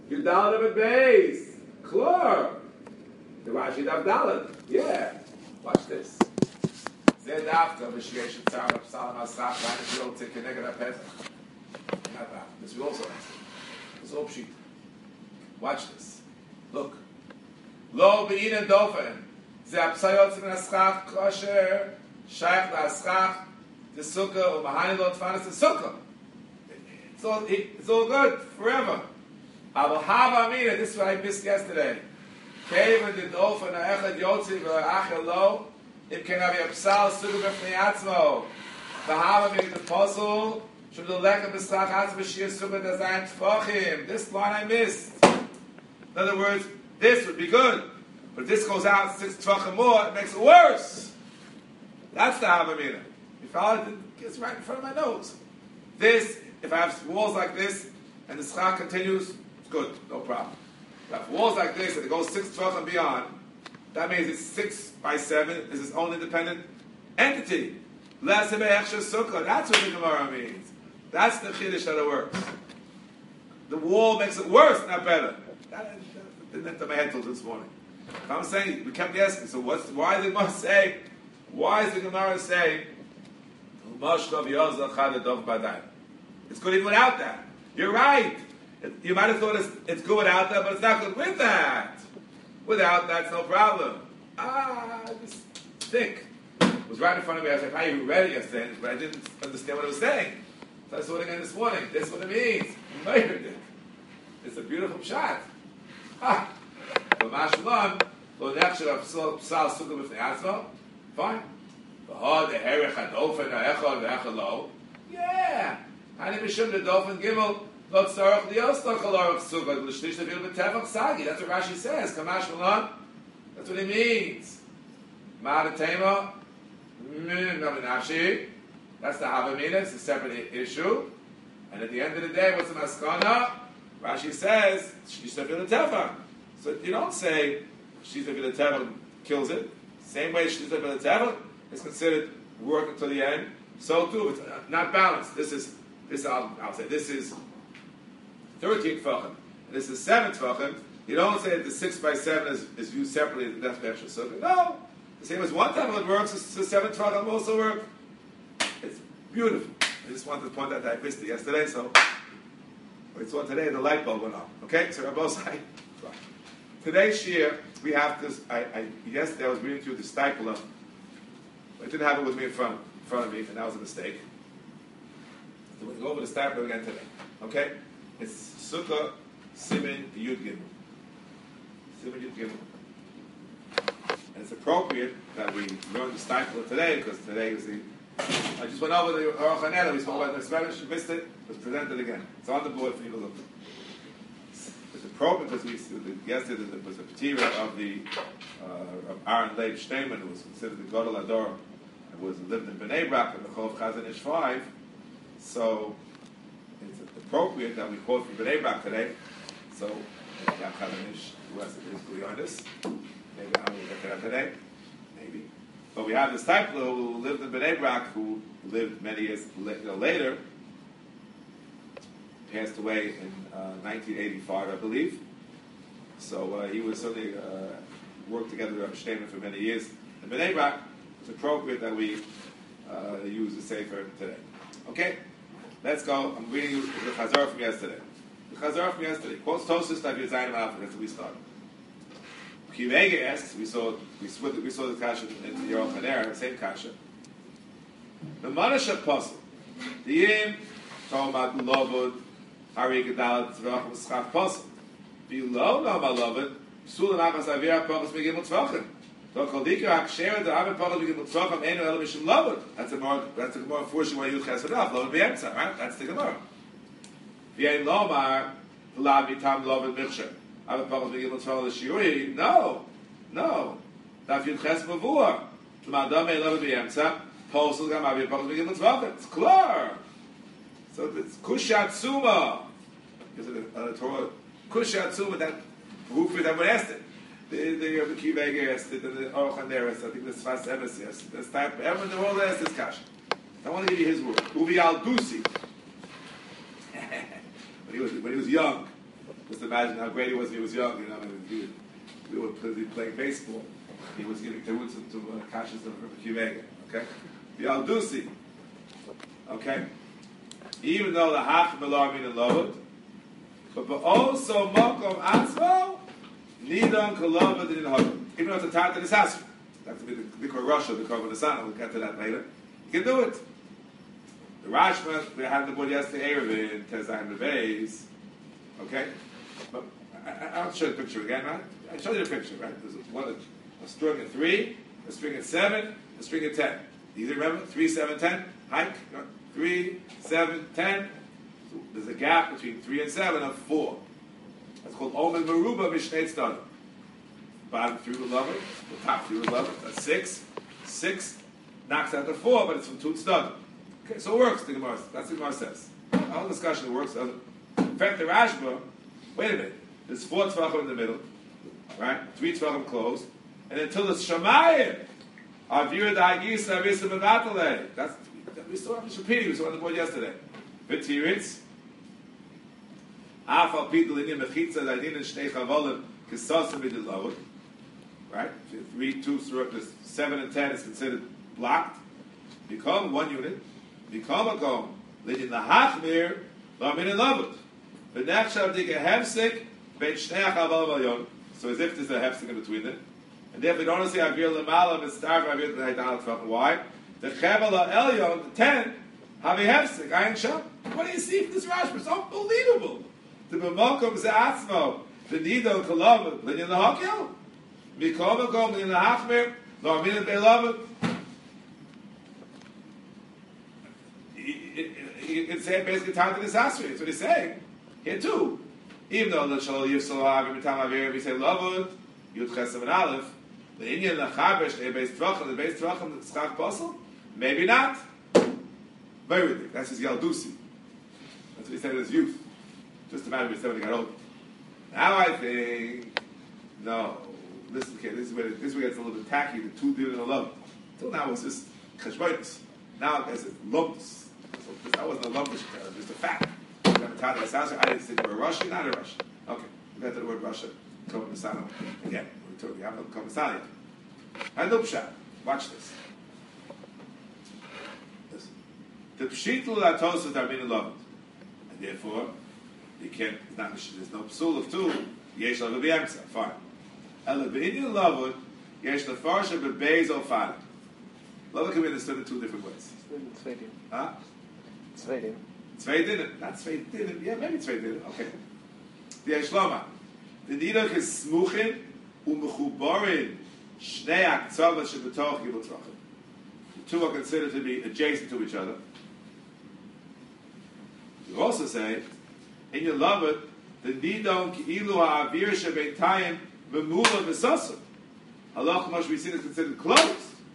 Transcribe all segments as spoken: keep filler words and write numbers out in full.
Yudalit of a base. Klor. The Rashi Dav Dalit. Yeah. Watch this. Zed after V'shyesh Tzar of Salam Asrach V'anis Yol Tzekheneged HaPesach. Not that. This we also answer. This is all pshit. Watch this. Look. Lo Be'ina Dofen. Ze Apsayot Zim Aschach Kosher Shaykh L'Aschach the Sukkah U'Mahani Lo Tfanis the Sukkah. It's all, it's all good forever. Abel Hava Amina, this is what I missed yesterday. Kevin did Dofen Ha'echad Yotzi V'Achel Lo Im Ken Avi Apsal Sukkah B'Fnei Atzmo V'Hava Amina the puzzle Shum the Lekam B'Slach Atzmo B'Shir Sukkah Dazayin Tfachim. This line I missed. In other words, this would be good. But if this goes out six tefachim more, it makes it worse. That's the Havamina. You follow it? It's right in front of my nose. This, if I have walls like this, and the schach continues, it's good, no problem. If I have walls like this, and it goes six tefachim beyond, that means it's six by seven, is its own independent entity. Less of extra sukkah. That's what the Gemara means. That's the chiddush that it works. The wall makes it worse, not better. That didn't enter my head till this morning. I'm saying, we kept asking, so what's, why is the Gemara say, why is the Gemara say, it's good even without that. You're right. It, you might have thought it's, it's good without that, but it's not good with that. Without that's no problem. Ah, just think. It was right in front of me. I was like, how you read it yesterday? But I didn't understand what it was saying. So I saw it again this morning. This is what it means. You murdered it. It's a beautiful shot. Ah. But Mashalom, lo nechsher of psal sukkah b'fnei atzmo, fine. V'ho the herech hadofen ha'echad ha'echad lo, yeah. Hani mishum the dofen gimel lo tzarech lios lo chalorach sukkah l'shlish levil b'tefach sagi. That's what Rashi says. Kamashalom. That's what it means. Ma'adatema, naminashi. That's the Havamina. It's a separate issue. And at the end of the day, what's the maskana? Rashi says shlish levil b'tefach. So you don't say Shlish Levil Tevach kills it. Same way Shlish Levil Tevach is considered work until the end. So too, it's not balanced. This is this. I'll, I'll say this is thirteen tefachim, and this is seven tefachim. You don't say that the six by seven is, is used separately. The death extra sukkah. No, the same as one tefach works. The seven tefachim also work. It's beautiful. I just wanted to point out that I missed it yesterday, so we saw today and the light bulb went on. Okay, so Rabbi Osai. Today's shir, we have this. I, I yesterday I was reading through the Stipler. I didn't have it with me in front, in front of me, and that was a mistake. So we'll go over the Stipler again today. Okay? It's Sukkah Simin Yud Gimel. Simin Yud Gimel. And it's appropriate that we learn the Stipler today, because today is the. I just went over the Aruch HaNeder. We spoke about it in Spanish. You missed it. It was presented again. It's on the board for you to look at. It's appropriate because we yesterday there was a patira of the uh, of Aaron Leib Steinman, who was considered the Gadol Ador, and was lived in Bnei Brak in the Chov Chazon Ish five. So it's appropriate that we quote from Bnei Brak today. So Yam Chazon Ish, who has is Guyandis. Maybe I will get that today. Maybe, but we have this type who lived in Bnei Brak, who lived many years later. Passed away in uh, nineteen eighty-five, I believe. So uh, he was certainly uh, worked together with Rav Steinman for many years. In Bnei Brak, it's appropriate that we uh, use the Sefer today. Okay, let's go. I'm reading you the Chazar from yesterday. The Chazar from yesterday quotes Tosfos Tav Yizayim Alpha. That's where we started. Kivega asks. We saw we saw, we saw the kasha in the Aruch HaNeder, same kasha. The Manashat Pasuk. The Yim Tomat Lovod. Hari Gedal Tzvach Mischach Pasuk. Below no Malovod. Psul Nachas Avira Pachas Megimel Tzvachim. So Chaldika Haksher the Avir Pachas Megimel Tzvachim Enu Elo Mishim Lovod. That's a more that's a more unfortunate way you chesed off. Lovod Be'emtza, right? That's the Gemara. V'yein Lomar V'lav Yitam Lovod Michsher. Avir Pachas Megimel Tzvachim L'Shiyuri. No, no. Daf Yud Ches Mavur. L'Madam Ei Lovod Be'emtza. Posel Gam Avir Pachas Megimel Tzvachim. It's clear. So it's Kushatsuma. Because of the uh, Torah, Kushatsuma, that roof that we asked it. The the Rabbi Kiva asked it, and the Aruch HaNeder asked it. I think the Sfas Emes asked it. This type, everyone in the world asked this kasha. I want to give you his word. Uvi al Dusi. when he was when he was young, Just imagine how great he was when he was young. You know, and he, we were playing baseball. He was giving terutzim to, to uh, Kashas of Kivega. Okay, the Aldusi. Okay, even though the half Melar mean loved, but but also Mokom Atzmo Nidon Kolova didn't hug. Even though it's a tat in his house, that's to be the Nikor Russia, the Korban Asana. We'll get to that later. You can do it. The Rashba we had the board yesterday, Erevin Tezayim Bebeis. Okay, but I, I, I'll show you the picture again, right? I showed you the picture, right? There's one a, a string of three, a string of seven, a string of ten. Easy to remember? Three, seven, ten. Hike. Three, seven, ten. So there's a gap between three and seven of four. That's called Omen Maruba Mishnei Tzaddim. Bottom three with lover, the top three with lover. That's six. Six knocks out the four, but it's from two tzaddim. Okay, so it works. The Gemara. That's what the Gemara says. All discussion it works. Doesn't. In fact, the Rashba. Wait a minute. There's four tzvachim in the middle, right? Three tzvachim closed, and until the Shemayim, Avira Da'agisa Avisa Mevatale. That's we saw it repeating. We saw it on the board yesterday. V'tiritz. Afal Pidul Inim Mechitza Daidin and Shnei Chavolim Kisasim Midilavud. Right? Three, two, seven, and ten is considered blocked. Become one unit. Become a gom. Lidin lahachmir lamin lavud. V'nechshav dika hefsek ben shnei chavolim alyon. So as if there's a hefsek in between them. And therefore, you don't see Avir Lamala and Star Avir L'Haydal. Why? The Chevala Elyon, the ten, have a hefsek. Ayin Sham. What do you see from this Rashba? It's unbelievable. The B'mokom Z'atzmo, the Nido Kolov, L'Nyan L'Hokyo, Mikoma Gom, L'Nyan L'Hachmir, L'Amin Be'Lavot. It's basically time to disaster. That's what he's saying. Here too. Even though the Shalom Yisrael Avir B'Tam Avir, we say Lavot, Yud Chesem and Aleph, the Inyan L'Chabesh, the Beis Tvachim, the Beis Tvachim, the Tzchak Posel? Maybe not. Very ridiculous. That's his Yaldusi. That's what he said in his youth. Just a matter of he said when he got old. Now I think, no. Listen, kid, this is where this is where it gets a little bit tacky. The two did in a love. Until now it was just cheshbonis. Now it's lumps. So that wasn't a lump, it was just a fact. I didn't say we're Russian, not a Russian. Okay, we got to the word Russia. Komisano. Again, we're talking about Komisano. And Upshat. Watch this. Listen. The Pshitul Latosas are being loved. And therefore, you can't, it's not, there's no psul of two. Yesh Lavu B'Yemsa. Fine. Ela B'Inyan Lavud, Yesh Lafarsha B'Beis Ofad. Lavud can be understood in two different ways. Tzveidim. Huh? Tzveidim. Tzveidim. Not Tzveidim. Yeah, maybe Tzveidim. Okay. The Yeshloma. The Nidach is Smuchin u'mechubarin shnei aktzavas shebetoch gibul tzvachim. The two are considered to be adjacent to each other. You also say, in your Lavud, the Nidon ki'ilu ha'avir shebeitayim v'mula v'sasim. Halach Moshe we see is considered closed.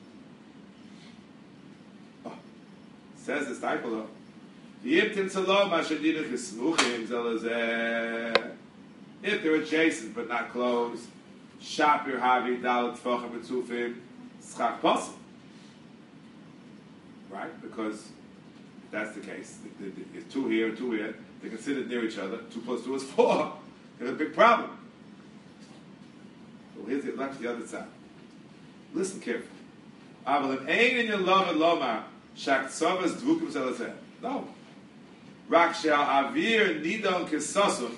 Oh. Says the Steichel, Yiptin salom asher Nidach is Smuchin zelazeh. If they're adjacent but not close, Shapir Havi Dalit Tfachim B'Tzufim Schach Posel. Right? Because if that's the case, it's two here and two here, they're considered near each other. Two plus two is four. There's a big problem. Well, here's the left the other side. Listen carefully. Avalim Ein in your love and loma Shak Tzavas Dvukim Zelazeh. No. Rak Shal Avir Nidon Kisosum.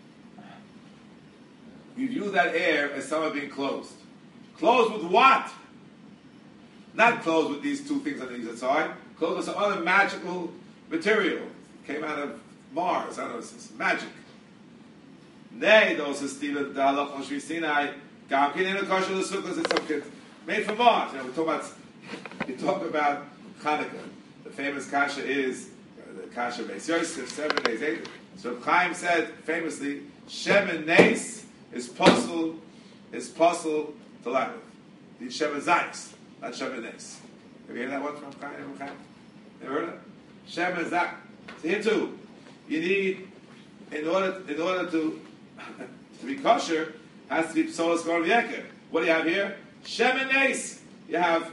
We view that air as someone being closed. Closed with what? Not closed with these two things on either side. Closed with some other magical material. It came out of Mars. I don't know, it's magic. Nay, those are Stephen, the halach Moshe Sinai, Gamkin in a kosher l'sukkos, it's some kids made from Mars. You know, we talk about, we talk about Hanukkah. The famous kasha is, the kasha Beis Yosef, seven days, eight. So Chaim said famously, Shem and Nes, is puzzle, is puzzle to lie with. The Shem Zayis, not Shem Nes. Have you heard that one from Chaim? Never heard it? Shem Zayis. So here too, you need, in order, in order to, to be kosher, has to be psolas Gorv Yeker. What do you have here? Shem Nes. You have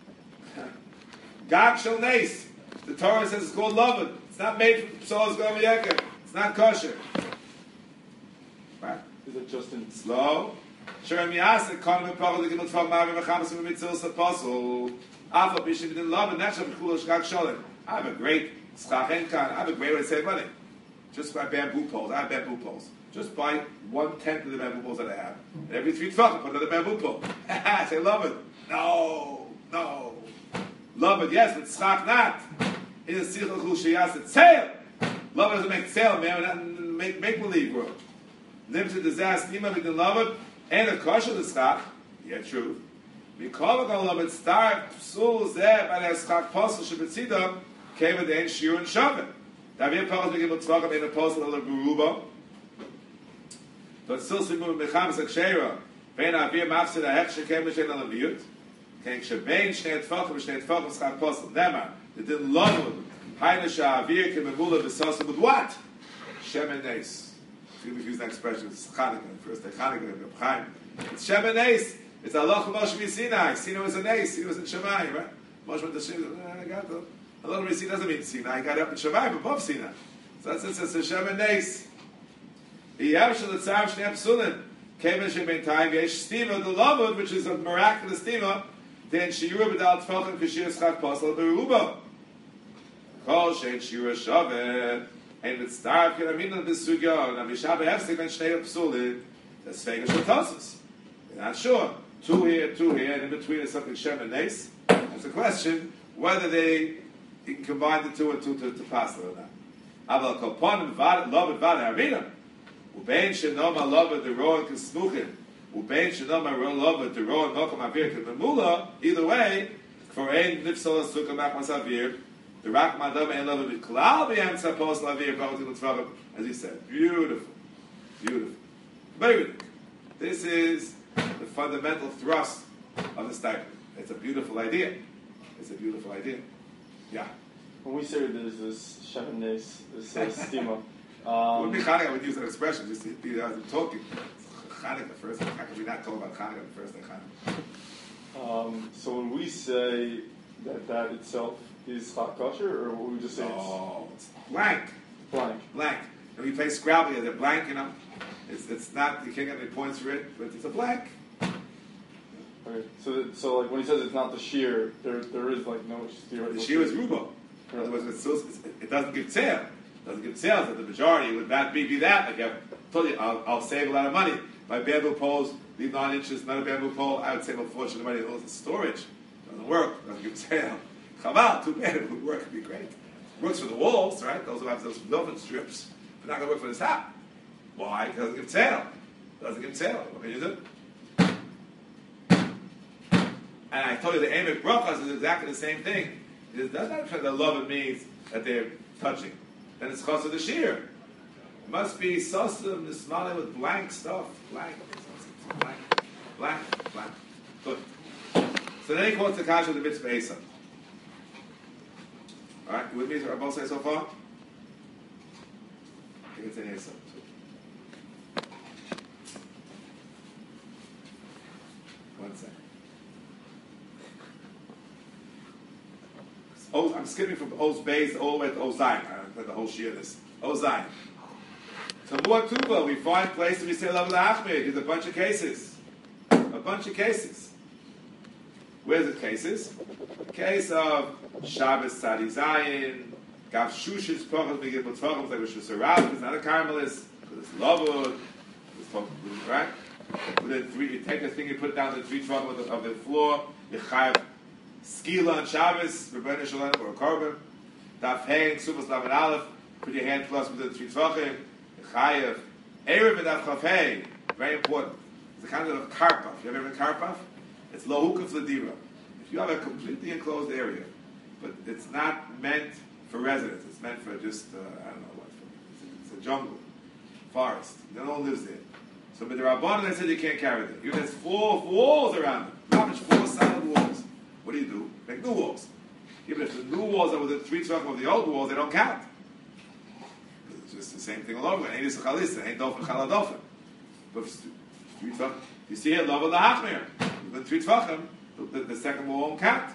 Gag Shel Nes. The Torah says it's called Lovin. It's not made from psolas Gorv Yeker. It's not kosher. Right? Is it just in slow? Sure, me ask the kind of part of the Gimel Tvach Ma'avim V'Chamas V'Mitzil S'Apostle. Alpha Bishim didn't love it. That's what Chulul Shkak Sholem. I have a great schach enkan. I have a great way to save money. Just buy bamboo poles. I have bamboo poles. Just buy one tenth of the bamboo poles that I have. And every three tvachim, put another bamboo pole. I say, love it. No, no. Love it, yes, but schach not. In the Sichel Chul Sheyas, it's sale. Love it doesn't make sale, man. Make make believe world. Limited disaster. Nima we love it. And a kosher the schach. Yeah, true. We call it love it. Start psul zeh by the schach posel shebetzidam. Came with the end shiur and shavet. Da wir pause geben zwar in der posel oder beruba. Das still simu mit khams akshera. Wenn er wir machst der hechsche kemen schon an der wird. Kein schbein schnell fach und schnell fach was schach posel. Nemma. They didn't love him. Heine sha wir kemen mula besas with what? Shemenes. If you use that expression, it's Chanukah. First, the Chanukah, the Chaim. It's Shemenes. It's Allah Moshe Sinai. Sinai was an ace. He was in Shemayim, right? Moshe went to Sinai. I got them. Allah Moshe doesn't mean Sinai. He got up in Shemayim above Sinai. So that's it. It's a Shemenes. The Yavshel the Tzav Shnei Psulim came in Shemen Time. Yesh Stima the Lamud, which is a miraculous Stima. Then Shiura B'dal Tfachim Kashir Schach Pasal Beruba. Kol Shein Shiura Shavet. And it's dark, and I mean, this sugya, and Mishabah Hefsek, and Shnei Psulim, that's Vegas Shatosis. We're not sure. Two here, two here, and in between is something Shem and Nes. That's a question whether they you can combine the two and two to, to pass it or not. Aval Koponim, love it, Vada Arina. Ubein Shenoma, love it, the Roan Kismuchin. Ubein Shenoma, love it, the Roan Mokom Avir Kismula. Either way, for Ein Nifsala Sukkah Machmas Avir. The Rak Madam and Love of Klal B'Yam Tzapos Lavir B'Otim L'Tzvavim, as he said. Beautiful. Beautiful. Very good. This is the fundamental thrust of the statement. It's a beautiful idea. It's a beautiful idea. Yeah. When we say there's this Shemenes, this uh, stima, um, wouldn't be Chanukah, I would use that expression just to be as I'm talking. Chanukah first. How can we not talk about Chanukah first and Chanukah? Um, so when we say that that itself is hot kosher, or would we just say oh, it's blank. Blank. Blank. And we play Scrabble here, they're blank, you know. It's it's not, you can't get any points for it, but it's a blank. Okay. So so like when he says it's not the shear, there there is like no shear. The shear is rubo. In other words, it's still, it's, it doesn't give tail. It doesn't give tail, so the majority would that be, be that. Like I told you, I'll, I'll save a lot of money. My bamboo poles, leave nine inches, not a bamboo pole, I would save a fortune of money. Oh, it's storage. It doesn't work, doesn't give tail. Chaval, too bad, it would work, it'd be great. It works for the walls, right? Those who have those velvet strips. But not going to work for the top. Why? It doesn't give tail. It doesn't give tail. What can you do? And I told you the Emek Brachas is exactly the same thing. It does not that love it means that they're touching. Then it's chas of the shear. It must be sasim, nismale with blank stuff. Blank. Blank. Blank. Blank. Good. So then he quotes the kasha of the mitzvah Esa. Alright, you with me? Are both say so far? I think it's in Esa. One second. Oz, I'm skipping from Oz Beis all the way to Oz Zayin. I read the whole shear of this. Oz Zayin. Tamua Tuba, we find places we say Lav L'Achmir. There's a bunch of cases. A bunch of cases. Where's the cases? Case of Shabbos Tzadi Zayin, Gav Shushis Pochas Begin B'Tvochim, like Rosh Hashanah, it's not a Carmelist, because it's Lavud, it's right? Within three, you take a thing, you put it down to the three Tvochim of, of the floor, you chayav Skila on Shabbos, Rebbeinu Shalom, or a Korban, Daf Hein, Subas Lamed Aleph, put your hand plus within the three Tvochim, you chayav Erev and Daf Chav Hein, very important. It's a kind of karpaf. You ever been karpaf? It's lohukah fladira. If you have a completely enclosed area, but it's not meant for residents, it's meant for just, uh, I don't know what, it's a, it's a jungle, forest. No one lives there. So, but the Rabbanan, they said you can't carry them. Even there's four walls around them. Not much, four solid walls. What do you do? Make new walls. Even if the new walls are within three tefachim of the old walls, they don't count. It's just the same thing all over. Ain't this a chalisa? Ain't dofen chaladofen. But you see here, love of the hachmir. Within three tefachim, the, the, the second wall won't count.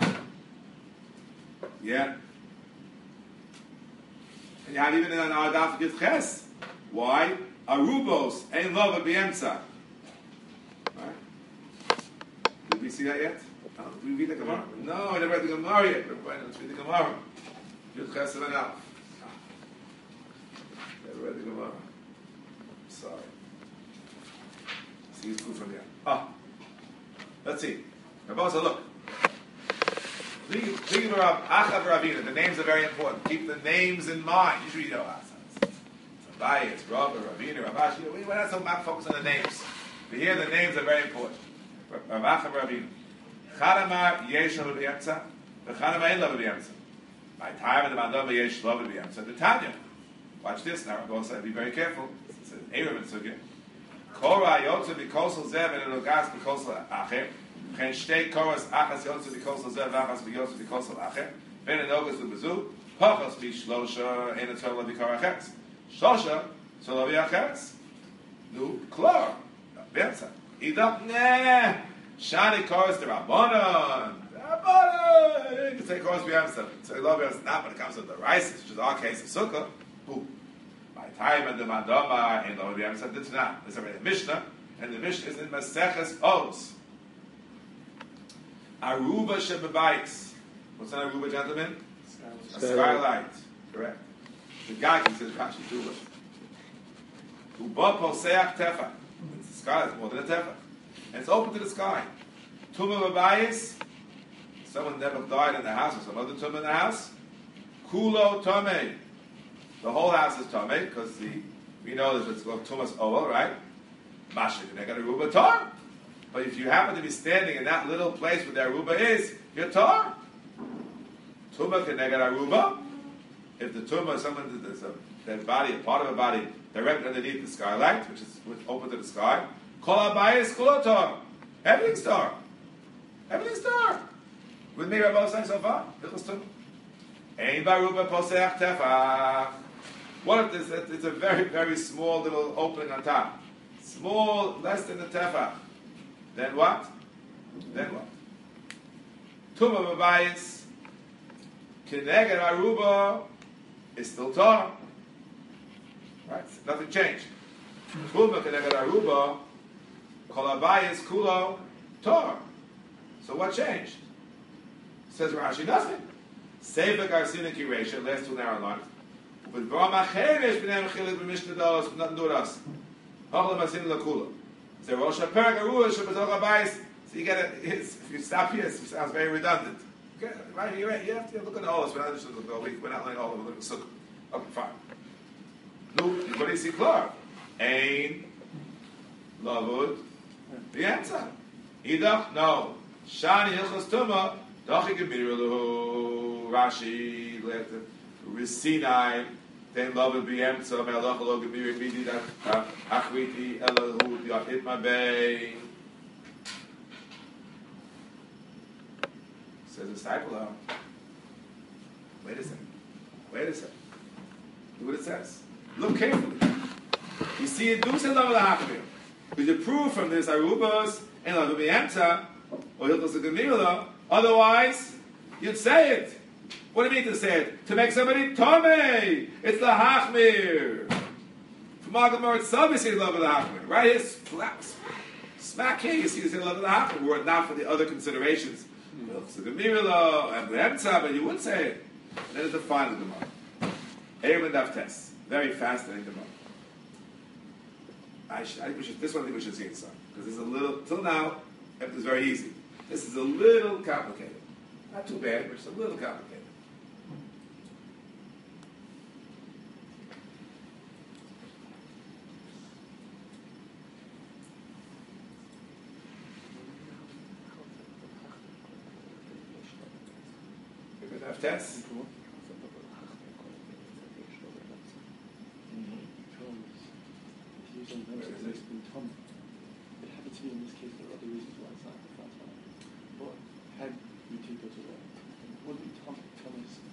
Yeah. And you have even in our daf give ches. Why? Arubos ein lova b'emtza. Right? Did we see that yet? No, did we read the Gemara? No, I never read the Gemara yet. Let's read the Gemara. Yud Chesed and Aleph. Never read the Gemara. Sorry. See his proof from here. Ah. Let's see. Rabbi said, look. The names are very important. Keep the names in mind. Usually you know it's Abai, it's Rabbi, Ravina, Ravashi. We're not so much focused on the names. But here the names are very important. Ravacha, Ravina. Chadamar yesh lo b'yemtza. The Chadamar ein lo b'yemtza. My time in the mandam yesh lo b'yemtza. The Tanya. Watch this now. Rabbi said, be very careful. It's an Erev and Sugya. Kol ra'yotzu b'kosel zev and elogas b'kosel acher. Chen shtei koros achas yotzu b'kosel zev achas b'yotzu b'kosel acher. Ben enogas b'bezu. Pachos b'shlosha ein etzol b'kor acheres. Shlosha tzol b'acheres. Nu klor. B'yemtza. Idach nah. Shani koros the Rabbanon. Rabbanon. You can say koros b'yemtza. So you love b'yemtza not when it comes to the rice, which is our case of sukkah. Boom. Time and the Madama in the Obiam said it's not. There's already a Mishnah, and the Mishnah is in Maseches Oz. Aruba Shebebayis. What's an Aruba, gentlemen? Skylight. A skylight. Correct. The guy can say Rashi Tuba. Uba Poseach Tefa. It's a skylight, it's more than a Tefa. And it's open to the sky. Tuma Babayis. Someone never died in the house, or some other Tuma in the house. Kulo Tomei. The whole house is Tomei, because the we know that it's called Tumas Oel, right? Masha, you got a Aruba Tar. But if you happen to be standing in that little place where the Aruba is, you're Tar. Tuma can negate Aruba. If the Tuma is someone there's a dead body, a part of a body, directly underneath the skylight, which is open to the sky, Kol Abayis Kol Tar. Everything's Tar. Everything's Tar. With me, Rabbi saying so far, Hilchos Tuma. Ein Baruba Poseach Tefach. What if this? It's a very, very small little opening on top. Small, less than the tefach. Then what? Then what? Tuma Babayis. Kineged Aruba is still Torah. Right? Nothing changed. Tuma Kineged Aruba. Kol Abayis Kulo Torah. So what changed? Says Rashi, nothing. Save the Garsina Kiresha, last two narrow lines. But Brahma Cheresh b'nei Mechilik b'Mishnah Dalos, nothing to do with us. Hachla Masin Lakula. Say Rosh HaPerek Aruah Shabbatok HaBayis. So you get it. If you stop here, it sounds very redundant. Okay, right here, right? You have to look at all this. We're not just looking at We're not learning all of it. We're looking at Sukkah. Okay, fine. No, what do you see? Klar. Ein Lavud B'Yemtza. Idach no. Shani Hilchos Tuma. Dachi Gemiralu Rashi Letter Risinai Then Lavud B'Yemtza Melach Lo Gemir Midi that Achriti Elahu Yachit Mabei. Says the disciple, oh, wait a second, wait a second. Look what it says. Look carefully. You see it, do say Lavud Hachmir. Because you prove from this Arubos and Lavud B'Yemtza or Hilchos Gemiralu. Otherwise, you'd say it. What do you mean to say it? To make somebody Tomei. It's the Hachmir. From Agamor itself, you see the love of the Hachmir. Right here, slaps. Smack here, you see the love of the Hachmir. Were it not for the other considerations. So the Mirilo and the Emtza, but you would say it. And then it's the final Gemara. Erev Daf Tes. Very fascinating Gemara. I, should, I, we should, this one I think we should see it, son. Because it's a little, till now, it's very easy. This is a little complicated. Not too bad, but it's a little complicated. You're going to have tests? It happened to be in this case, there are other reasons why it's not the first one. But had you take those away, what do you tell me? Tell me this.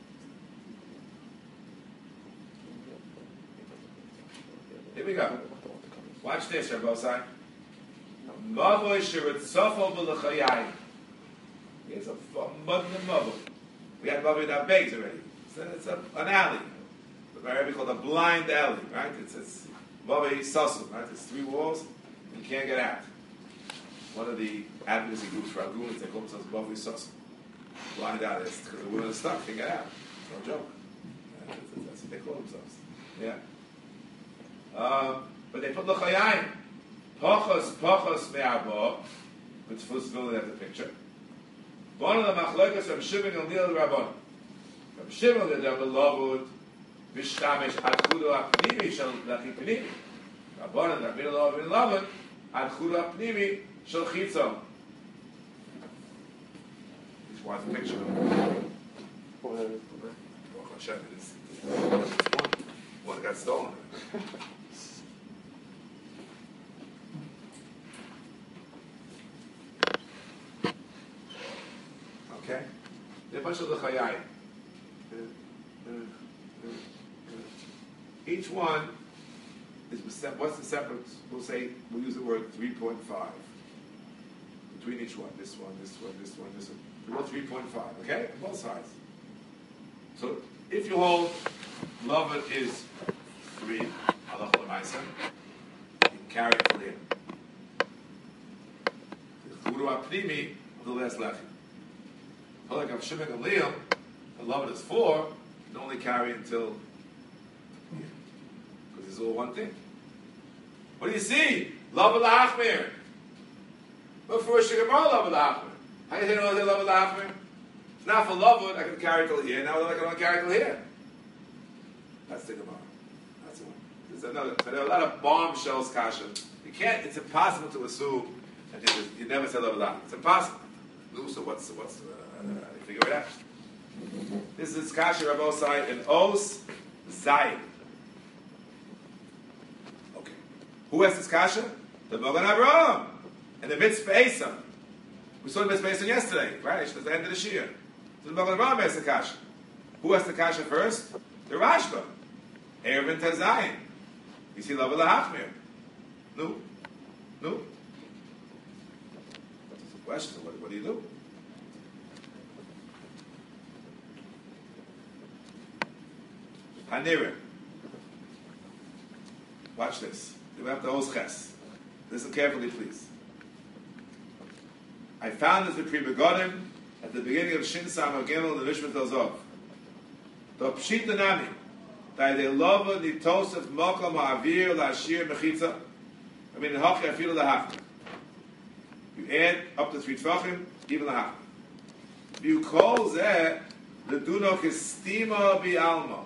Here we go. Watch this, Rabbosai. Mavoy shiritzofo b'lechayai. Here's a mud in the mavo. We had mavo in our bags already. So it's a, an alley. The Arabic called a blind alley, right? It's, it's Bavei Sasu, right? There's three walls, and you can't get out. One of the advocacy groups for Agunas, they call themselves Bavei Sasu. Blind out, it's because the women are stuck, can't get out. It's no joke. Yeah, that's, that's what they call themselves. Yeah. Um, but they put L'chayayim. Pachos, Pachos Me'abo, which first building at the picture. One of the Machlokas from Shimon and Lil Rabban. From Shimon, the Rabban Lavud, Vishtamesh Adchudu Apnimi Shal Lachi Pnimi. Rabban and Rabban Lavud and Lavud, Adchudu Apnimi Shal Chitzon. This was the picture. Baruch Hashem, it is one. One got stolen. Okay? There are a bunch of l'chayayim. Each one is, what's the separate, we'll say, we'll use the word three point five. Between each one, this one, this one, this one, this one. We go three point five, okay? On both sides. So, if you hold, love it is three, halach l'maisa, you can carry it to the end. The churu apnimi of the last lechi. Like of Shimon and Leah, the love is four, you can only carry until here. Because it's all one thing. What do you see? Love l'achmir. But for a shigamar, love l'achmir. How do you know love l'achmir? It's not for love, I can carry till here. Now I can only carry till here. That's the Gemara. That's the one. There's another. So there are a lot of bombshells, kasha. You can't. It's impossible to assume that you never said love l'achmir. It's impossible. So what's what's uh, uh, figure it out? This is kasha Rabosai and Os Zayin. Okay, who has this kasha? The Mogan Avraham and the Mitzvah Esam. We saw the Mitzvah Esam yesterday, right? It's the end of the Shir. So the Mogan Avraham has the kasha. Who has the kasha first? The Rashba. Erevin Tazayin. You see Lava Lahachmir. No, no. That's the question. What, what do you do? Hanirim. Watch this. You have the Os Ches. Listen carefully, please. I found this with Pri Begonim at the beginning of Shin Sam Gimel, the Rishmat Ozov. The Pshita Nami. That they love the Tosef Mokom Ha'avir La'ashir Mechitza. I mean, Hachi Afilu Lahachim. You add up to three Tvachim, even Lahachim. You call that the Dunok Estima Bi'alma.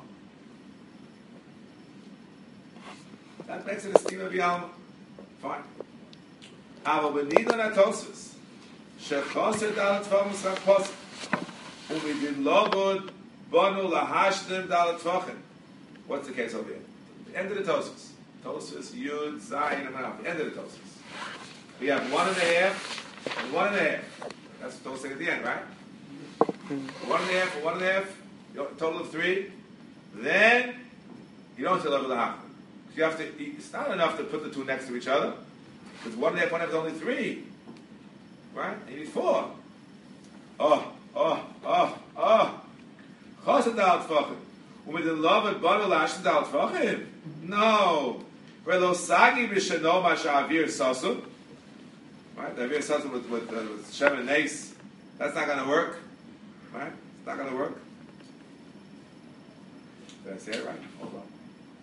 That makes it a Estima Bi'alma. Fine. Ava Benidon Atosis. Shechoset Dalat Tvachim Schach Posek. Umidin Lobod Bonu Lahashtim Dalat Tvachim. What's the case over here? The end of the Tosus. Tosus, Yud, Zayin, and Manaf. The end of the Tosus. We have one and a half and one and a half. That's what Tosus at the end, right? One and a half and one and a half, total of three. Then, you don't tell over the half. You have to, it's not enough to put the two next to each other. Because one and a half, one and a half is only three. Right? You need four. Oh, oh, oh, oh. Chosed al Tfachim. With the love of Banu Lashon Dal Tvachim? No. Velo Sagi B'Shano Mashavir Sasum. Right? The Avir Sasum with, with, uh, with Shem and Nace. That's not going to work. Right? It's not going to work. Did I say it right? Hold on.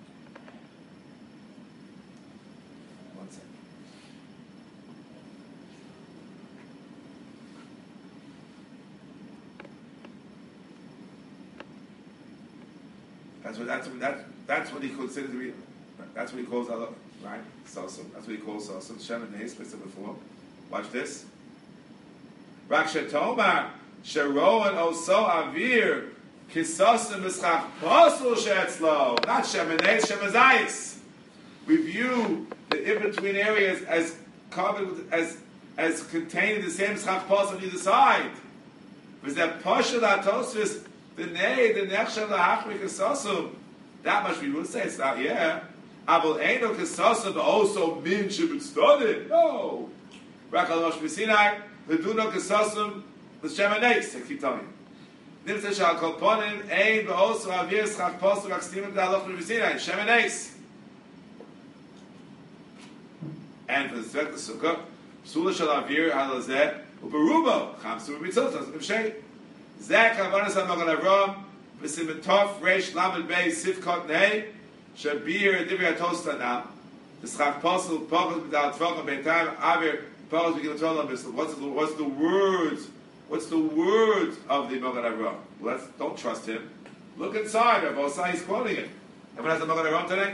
One second. That's what that's what that, that's what he considers to be. That's what he calls Allah, right? Sasum. That's what he calls Sasum. Shem and Nace, mentioned before. Watch this. Rakshatomar Shero and Oso Avir Kisasim Mischach Pasul Shetzlo. Not Shem and Nace, Shem and Zayis. We view the in-between areas as covered with, as as containing the same Mischach Pasul on either side. Because that Pashal Atosvis. The nay, the nechshav lahachmi kasasum. That much we would say. It's not, yeah. Abel eino kasasum also min shibit studied. No. Rakal Moshe B'Sinai, the duno kasasum the shemaneis. I keep telling you. Nimtze shal kolponim ein also avir schach posu vakstimim da aloch B'Sinai shemaneis. and for the Tzvek the Sukkah, Psula Shal Avir Halazeh, Uberubo, Chamsu Mitzvot, Tzvek Mshay. Zeh Kavanas HaMagen Avram, V'Simitov Reish Lamed Bey Sivkot Nei, Shabir Divya Tostana, the Schach Posel, Pachas B'dal Tvachim Beintam, Avir, Pachas B'gil Tolam B'Sel. What's the, what's the words? What's the words of the Magen Avram? Let's, don't trust him. Look inside. Rav Osai is quoting it. Everyone has the Magen Avram today?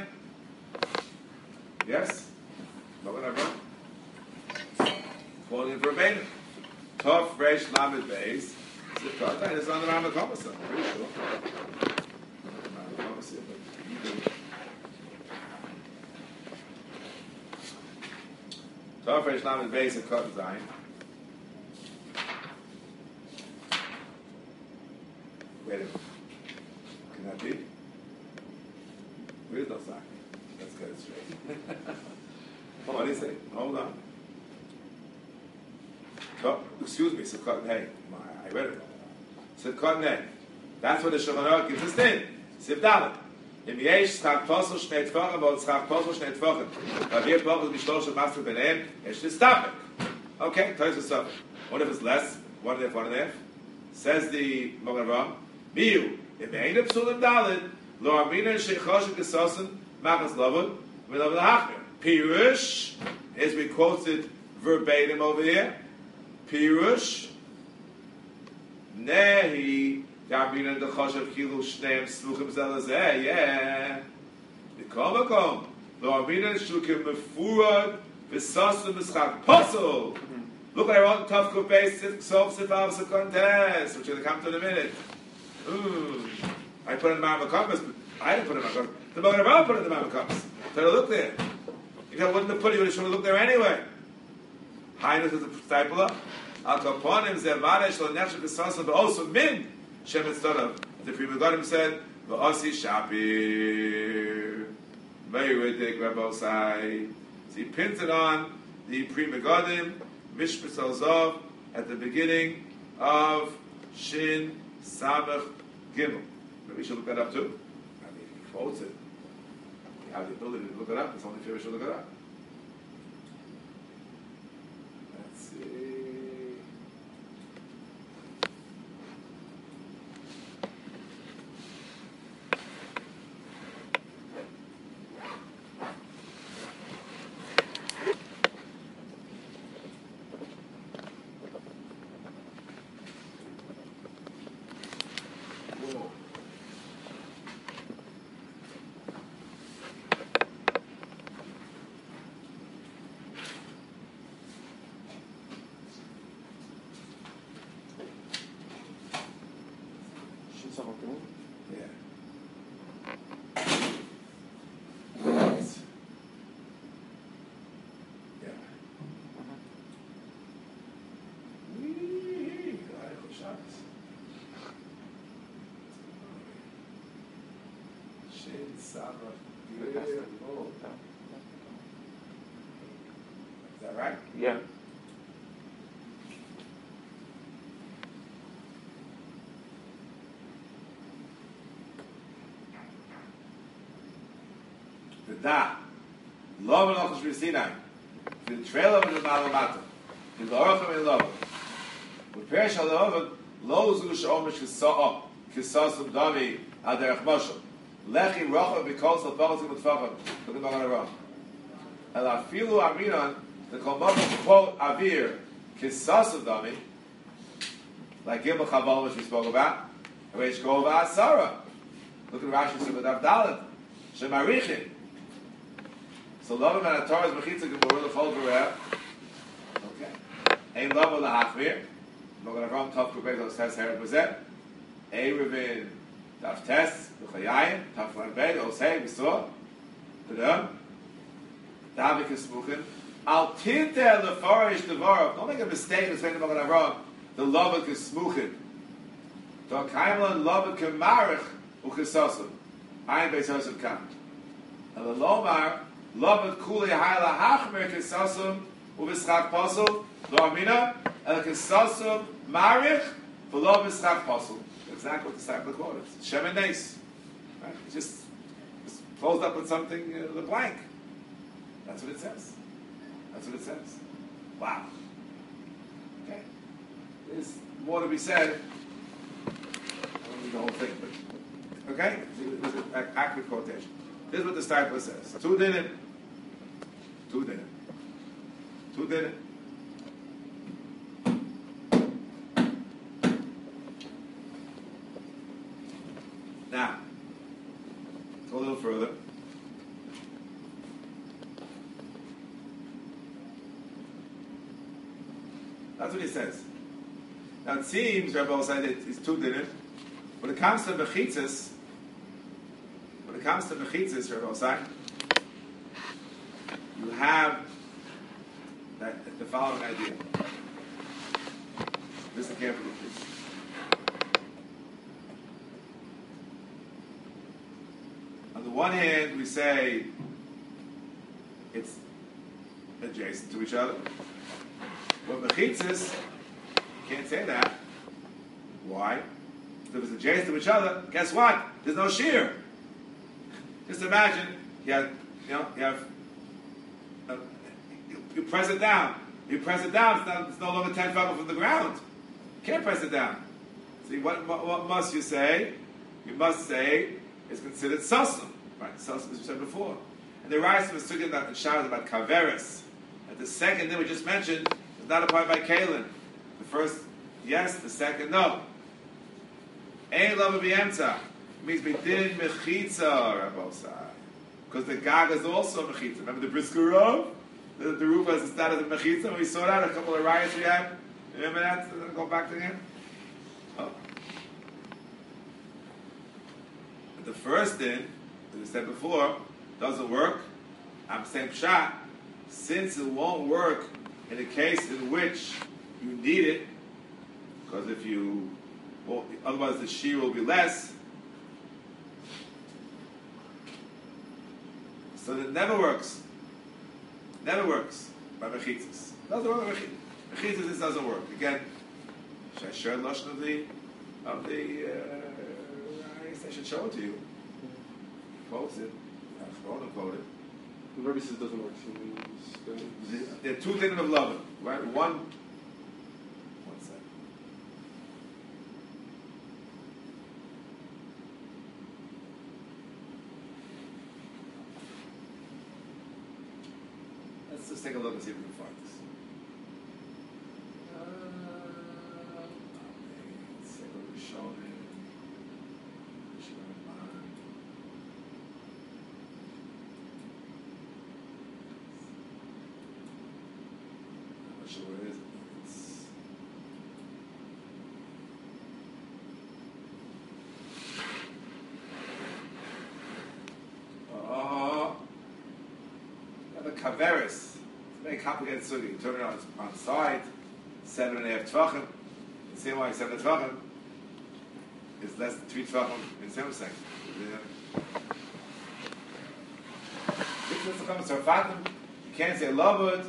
Yes? Magen Avram? Quoting it verbatim. Tov Reish Lamed Beis. Zivkot. It's on the Rambam Kamasa. I'm pretty sure. Tov Reish Lamed Beis of Kot Zayin. Wait a minute. Can that be? There is no sign. Let's get it straight. What do you say? Hold on. Oh, excuse me, Sukkot Hey. I read it. Sukkot Hey. That's what the Shulchan Aruch gives us in. Siv Dalet. Im yesh schach posel shnei tfachim, but schach posel shnei tfachim. Avir posel mishlosh master benem, yesh nistapik. Okay, Toys us up. What if it's less? One and a half, one and a half? Says the Magen Avram, Miu, if ain't a psulim dalet, lo amina sheichosh gesosen, machas lavud, v'lavud hachmir. Pirush, as we quoted verbatim over here, Pirush, Nehi, Yamina the Choshev Kilu Shneim Sluchim Zelazeh, yeah. The Komakom, Lo Amina Shukim Mefurad, Visasim Mischak Posel. Look what I wrote in Tov Kuf Beis, Sof Sifav Sekontes, which we're going to come to in a minute. Ooh. I put it in the Mount Compass, but I didn't put it in the Mount Compass. The Magen Avram put it in the Mount Compass. Try to look there. If I wouldn't have put it, you would have looked there anyway. Highness is a disciple of Al Kaponim Zevare Shlo Nefesh B'Sasam, but also Min Shem Etztodav. The Pri Megadim said, V'Osi Shapir Meiridik Rabosai. So he pins it on the Pri Megadim Mishpah Zov at the beginning of Shin Samach Gimel. Maybe we should look that up too. I mean, he quotes it. You have the ability to look it up. It's only fair we should look it up. Let's see. Is that right? Yeah. The da, love and ochos v'sinai, the trail of the malamata, the orachim and love. With perish al love, lo zu she'omish kisa'ah, kisa'asum dami al derech moshel. Lechi rocha b'kol sal pachos v'tfachim. Look at the Magen Avram. El afilu aminan, the kolmachim quote avir, kisa'asum dami, like Gimel Chaval, which we spoke about, and Reish Kol v'asara. Look at Rashi Sukkot Daf Dalet, shemarichin. So love him and a Torah's mechitza gemur l'chol v'reh. Okay. Ein love l'hachmir. Magen Avram Tov Kubei says here b'zeh. Ein revin Daf Tes v'chayayim Tov Lanbei Osei v'sor. T'dem. Davik esmuchin. Al tinte lefarish devarav. Don't make a mistake in saying to Magen Avram the love esmuchin. Don't kaimlan love kemarich u'chesasim. Ein beisosim kam. El lomar. Loved kuli hayla hachmer kisasum uvischach posel lo amina el kisasum marich for lo vischach posel. Exactly what the cycle quote is. Shem and Nes. Right? It just, just closed up with something uh, the blank. That's what it says. That's what it says. Wow. Okay. There's more to be said. I don't read the whole thing, but okay? This is an accurate quotation. This is what the Steipler says. Two dinim. Two dinim. Two dinim. Now, go a little further. That's what he says. Now it seems, Rabbi said it's two dinim. When it comes to mechitzas, when it comes to mechitzas, Rabbi said, you have that, the following idea. Listen carefully, please. On the one hand, we say it's adjacent to each other. But mechitzas, you can't say that. Why? If it's adjacent to each other, guess what? There's no shear. Just imagine you have, you know, you have, uh, you, you press it down. You press it down, it's, not, it's no longer ten feet from the ground. You can't press it down. See, what, what, what must you say? You must say it's considered sasum. Right, sasum, as we said before. And the Raisa was talking about the showers about kaveris. And the second that we just mentioned is not applied by Kalin. The first, yes. The second, no. Ein lava b'yemtza means b'din mechitza, Rabbi Osai. Because the gag is also mechitza. Remember the brisker roof? The, the roof was the status of mechitza. We saw that a couple of riots we had. Remember that? Go back to again. Oh. But the first din, as we said before, doesn't work. I'm saying pshat, since it won't work in a case in which you need it, because if you, well, otherwise the shear will be less. So it never works. Never works by mechitzas. Doesn't work by mechitzas. Mechitzas, this doesn't work. Again, should I share the lashon of the of the? Uh, I guess I should show it to you. Quotes it. I wrote and quote it. The Rebbe says it doesn't work. So it means, There are two dinim of love. Right? One. One second. Let's just take a look and see if we can find this. Uh, let's take a look at Shonen. Sure it is. It's oh, the kaveris. It's a very complicated sugi. You turn it on on the side, seven and a half tvachim. The same way seven tvachim is less than three tvachim in seven seconds. You can't say loved.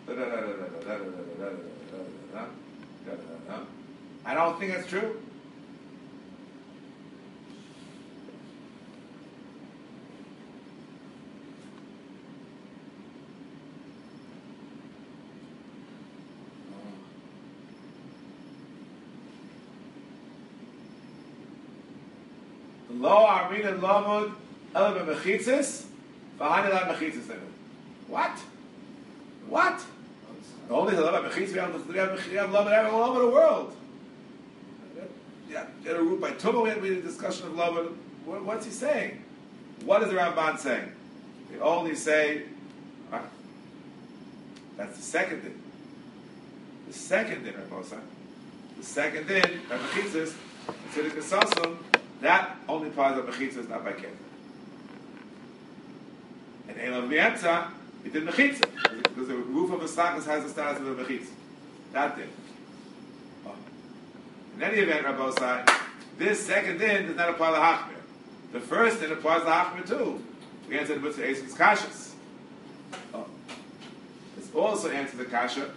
I don't think that's true. The law Armin and Lamud Elam Mechitzis, Vahani La Mechitzis. What? What? The only thing about mechitzas we have, we have, we have love all over the world. Yeah, in a root by Tuma, we had a discussion of love. What, what's he saying? What is the Ramban saying? They only say, uh, that's the second thing. The second thing, Rabbi Osai. The second thing, by mechitzas, considered kesasum, that only applies by mechitzas, not by keter. And Elam V'yemtza, it did mechitza, because the roof of a slackus has the status of a mechitza. That did. Oh. In any event, Rabbi Osai, this second din does not apply to Hachmir. The first din applies to Hachmir too. We answered with the Eison's Kashas. Oh. This also answers the Kasha.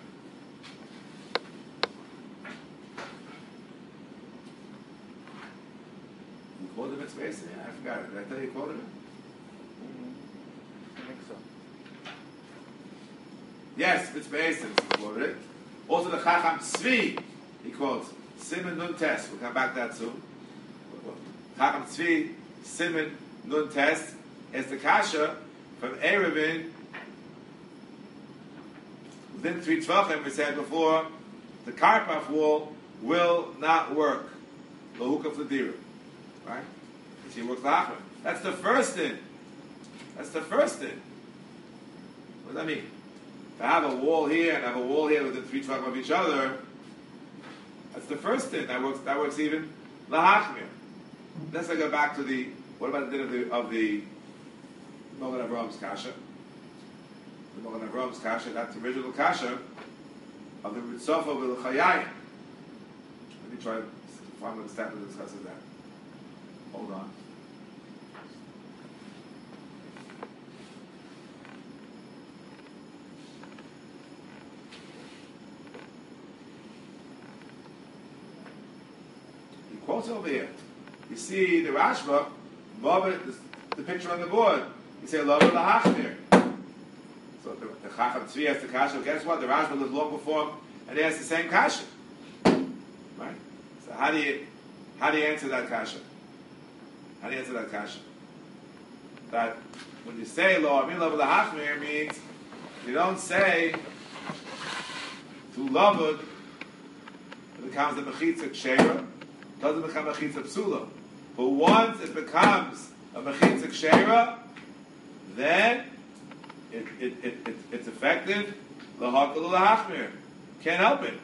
You quoted him at space? Yeah, I forgot it. Did I tell you you quoted him? I think so. Yes, it's Be'esim, he quoted it. Also the Chacham Tzvi, he quotes, Simon Nun Tes. We'll come back to that soon. Chacham Tzvi, Simon Nun Tes, is the Kasha from Erevin. Within three Tvachim, we said before, the Karpaf wall will not work. The Hukah Fladira. Right? She works the Achman. That's the first thing. That's the first thing. What does that mean? To have a wall here and have a wall here within three Tvachim of each other, that's the first thing. That works That works even Lahachmir. Let's go back to the, what about the din of the, of the Mogen Avram's Kasha? The Mogen Avram's Kasha, that's the original Kasha of the Ritzofa with Chayayim. Let me try to find what the step that discusses that. Hold on. He quotes over here. You see the Rashba, the, the picture on the board. You say, Love of the Hachmir. So the, the Chacham Tzvi has the Kasha. Guess what? The Rashba lived long before him, and he has the same Kasha. Right? So how do you how do you answer that Kasha? How do you answer that Kasha? That when you say Lo Amin Love of the Hachmir means you don't say to Lavud it becomes a Mechitza Ksheira, doesn't become a Mechitza Psula. But once it becomes a Mechitza Ksheira, then it, it, it, it, it's effective. Lahakal Lahachmir. Can't help it.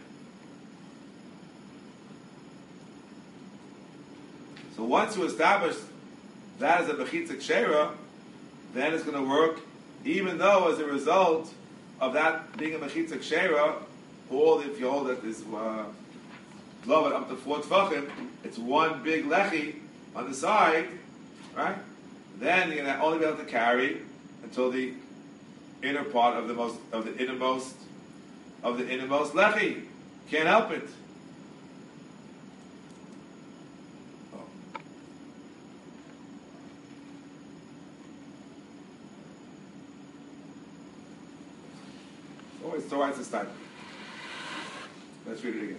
So once you establish that as a Mechitza Ksheira, then it's going to work, even though as a result of that being a Mechitza Ksheira, all if you hold that this uh, love it up to four Tvachim, it's one big Lechi on the side, right? Then you're going to only be able to carry until the inner part of the most of the innermost of the innermost Lechi. Can't help it. Oh. Always so it's this time. Let's read it again.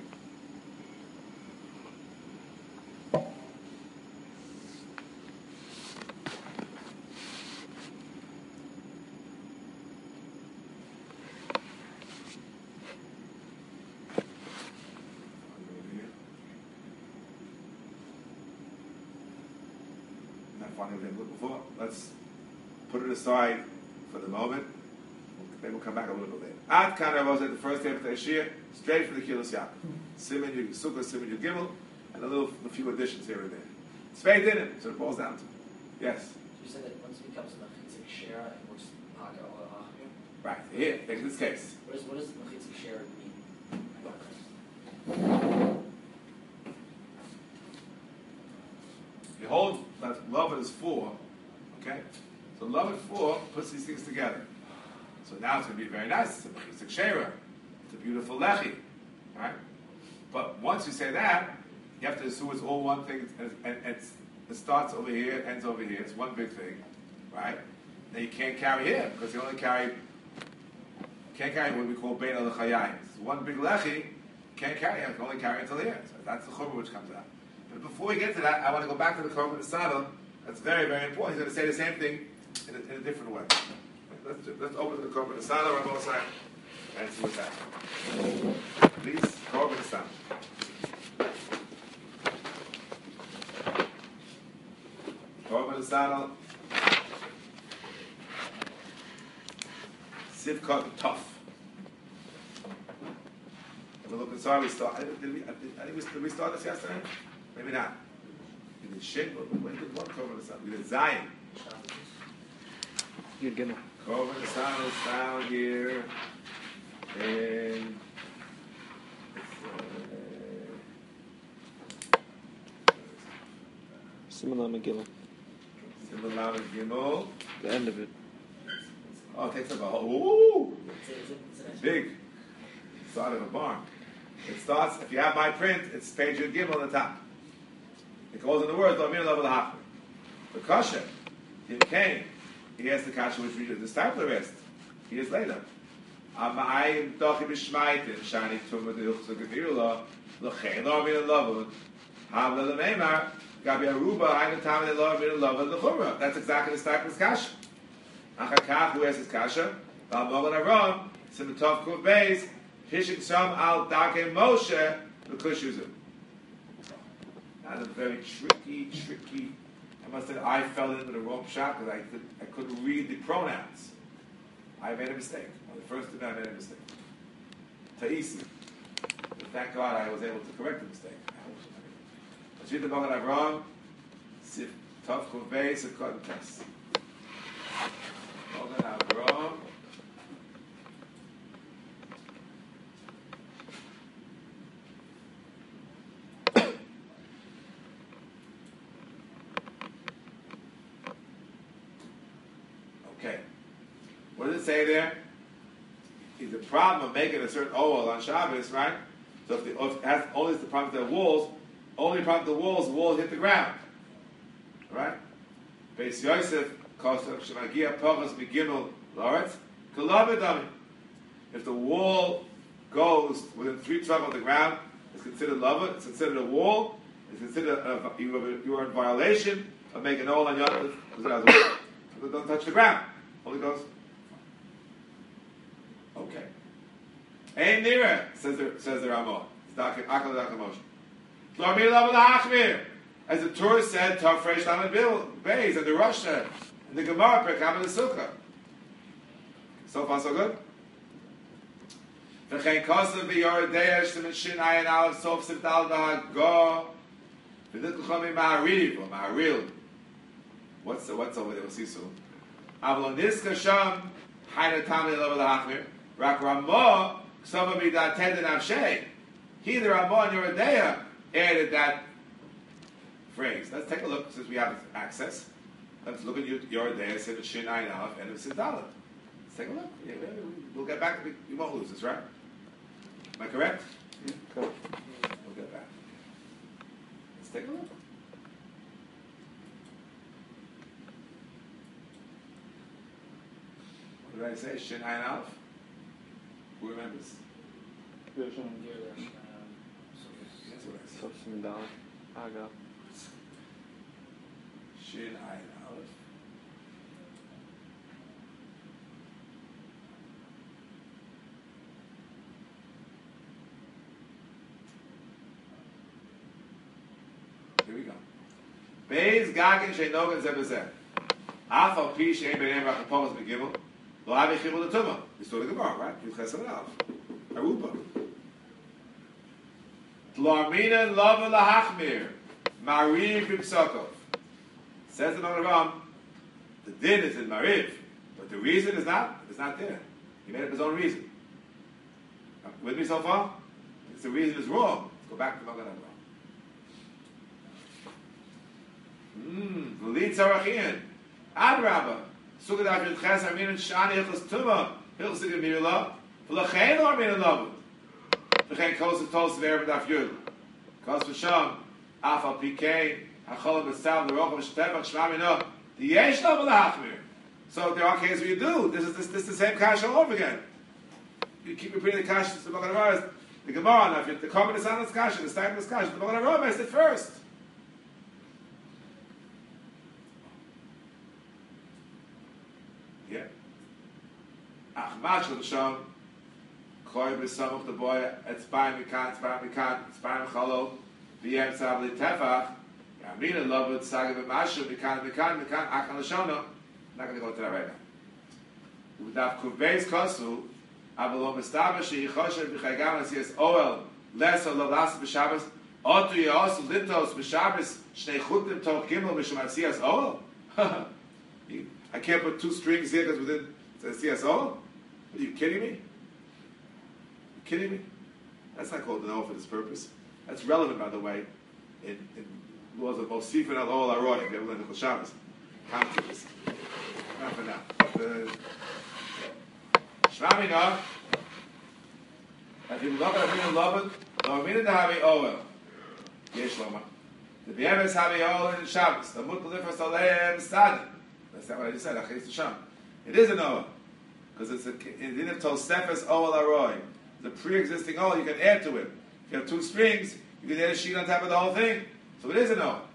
Before. Let's put it aside for the moment. Then we'll come back a little bit later. Ad Kana was at the first day of the Ashir, straight from the Kilos Yaakov. Simen Yud Sukkah, Simen Yud Gimel, and a little, a few additions here and there. Tzvei Dinim, so it boils down to. Yes. You said that once it becomes a Mechitzik Shera, it works Haka or Hachmir? Right. Here, take this case. What, is, what does Mechitzik Shera mean? You hold that love is four, okay? So love at four puts these things together. So now it's going to be very nice. It's a Mechitzik Shera. It's a beautiful Lechi, right? But once you say that, you have to assume it's all one thing, and, and, and it's, it starts over here, ends over here. It's one big thing, right? Then you can't carry here because you only carry can't carry what we call Bein al Chayayim. It's one big Lechi. Can't carry it. You can only carry it until here. So that's the chumrah which comes out. But before we get to that, I want to go back to the Korban Nesadel. That's very, very important. He's going to say the same thing in a, in a different way. Let's, do, let's open the Korban Nesadel on both sides and see what's happening. Please, Korban Nesadel. Korban Nesadel. Sivkot tough. Have a look inside. We start. Did we? I think we did we start this yesterday? Maybe not. We did shit. We did one Korban Nesadel. We did Zion. Yud Gimel. Korban Nesadel is found here in. Siman Gimel. Siman Gimel. The end of it. Oh, it takes up a whole. Ooh! It's big. Side of a barn. It starts, if you have my print, it's page Yud Gimel on the top. It goes in the words, Lo Min Lo V'Lahachmir. The Kasha, Tim Kain, he has the Kasha which we did. The Stapler rest, he is later. Amayim dochi b'shmaitin shani tumah de'uchzu gevirula l'chein lo min l'avud havle l'meimar gabi aruba ayna tamid lo min l'avud l'chumra. That's exactly the type of kasha. Achakach, who has his kasha? Ba'amol and Aram Simatov Kuv Beis Hishik Sam Al Dake Moshe L'Kushuzu. That's a very tricky, tricky. I must say I fell into the wrong shot because I could, I couldn't read the pronouns. I made a mistake. On the first time I made a mistake. Ta'isi. But thank God I was able to correct the mistake. Let's read the Magen Avraham. Sif Tov Kuv Beis and Kodim Tes. Magen Avraham. Okay. What does it say there? Is the problem of making a certain oil on Shabbos, right? So if, the, if it has only the problem with the walls, only problem with the walls, the walls hit the ground. Right? Beis Yosef, Kosov, Shemagia, Pachas, Megimel, Loretz, Kalabedami. If the wall goes within three twelve of the ground, it's considered lava, it's considered a wall, it's considered a, you, you are in violation of making oil on Yom because it doesn't touch the ground. Only goes. Okay. Ein nira, says the says the Ramah. It's Akal Akal Moshe. Lormi lava lahachmir. As the Torah said, Tafresh Lamed Beis, and the Rosh said, and the Gemara Perkam the Sukkah. So far, so good. V'chein kosav v'yoredeya sh'temin shin ayin aleph sof sivdal v'hago v'nit l'chom ma'ariv or ma'aril. What's the, what's over there? We'll see soon. Avlo niska sham hayna tamli lava lahachmir rak Ramah ksava midaten denavshei. He, the Ramah and Yoredeya, added that phrase. Let's take a look since we have access. Let's look at your, your day, say the Shin Ayin Aleph, and it's Dalet. Let's take a look. Yeah, we'll get back. You won't lose this, right? Am I correct? Yeah, correct. We'll get back. Let's take a look. What did I say? Shin Ayin Aleph? Who remembers? Yeah, sure. That's what I said. Sof Simdal, Aga. Shin Ayin Aleph. Here we go. Beis Gagin Sheinogan Zebezeh. Afal Pi Shein Beneim Rachapomos Begimel. Lo Avi Chimul L'Tumah. You saw the Gemara, right? You Chesed Aleph. Aruba. Tlarmina Lava Lahachmir. Mariv B'Psakov. Says the Magen Avraham, the din is in Mariv, but the reason is not, it's not there. He made up his own reason. With me so far? It's the reason is wrong. Let's go back to Magen Avraham. Hmm, V'li Tzarachian. Adrabah. Sugad Avrid Ches Armin and Shani Hilchos Tumah. Hilchos Sigad Mirila. V'lachein Armin and Lavud. V'chein Kos V'tos V'er V'daf Yud. Kos V'sham. Afal Pikein. The yesh level hachmir. So there are cases where you do. This is this, this is the same kasha all over again. You keep repeating the kasha to the Magen Avraham. The Gemara, now if you the comment is on this kasha, the statement is kasha. The Magen Avraham is it first. Yeah. Achmach shel sham. Koi b'samuch the boy. Etzbayim mikan, etzbayim mikan, etzbayim chalo. V'yem tzavli tefach. Amina love it, Saga Mashu, Mikan, Mikan, Mikan, Akal Shona. Not going to go to that right now. Without Kuveis Kosu, Avalom Establishi, Choshev, Bichagam, and says, Oel, Less of Lavas Bishabas, Otu Yos, Lintos, Bishabas, Shnei Chutim, Tok Gimel, Mishamasias, Oel. I can't put two strings here because within the C S O? Are you kidding me? Are you kidding me? That's not called an O for this purpose. That's relevant, by the way, in, in laws of Mosif and Al Aroy, if you ever learned the Shabbos. Come to this. Not for now. Shramina, if you look at it, love it, no meaning to have a oil. Yesh Loma. The Biemes have a oil in Shabbos. The Mutalifas Aleim Stad. That's not what I just said. Achis Sham. It is an oil. because it's a in the Tosefes Oel Aroy, the pre-existing Oel you can add to it. If you have two strings, you can add a sheet on top of the whole thing. So it is an Oel.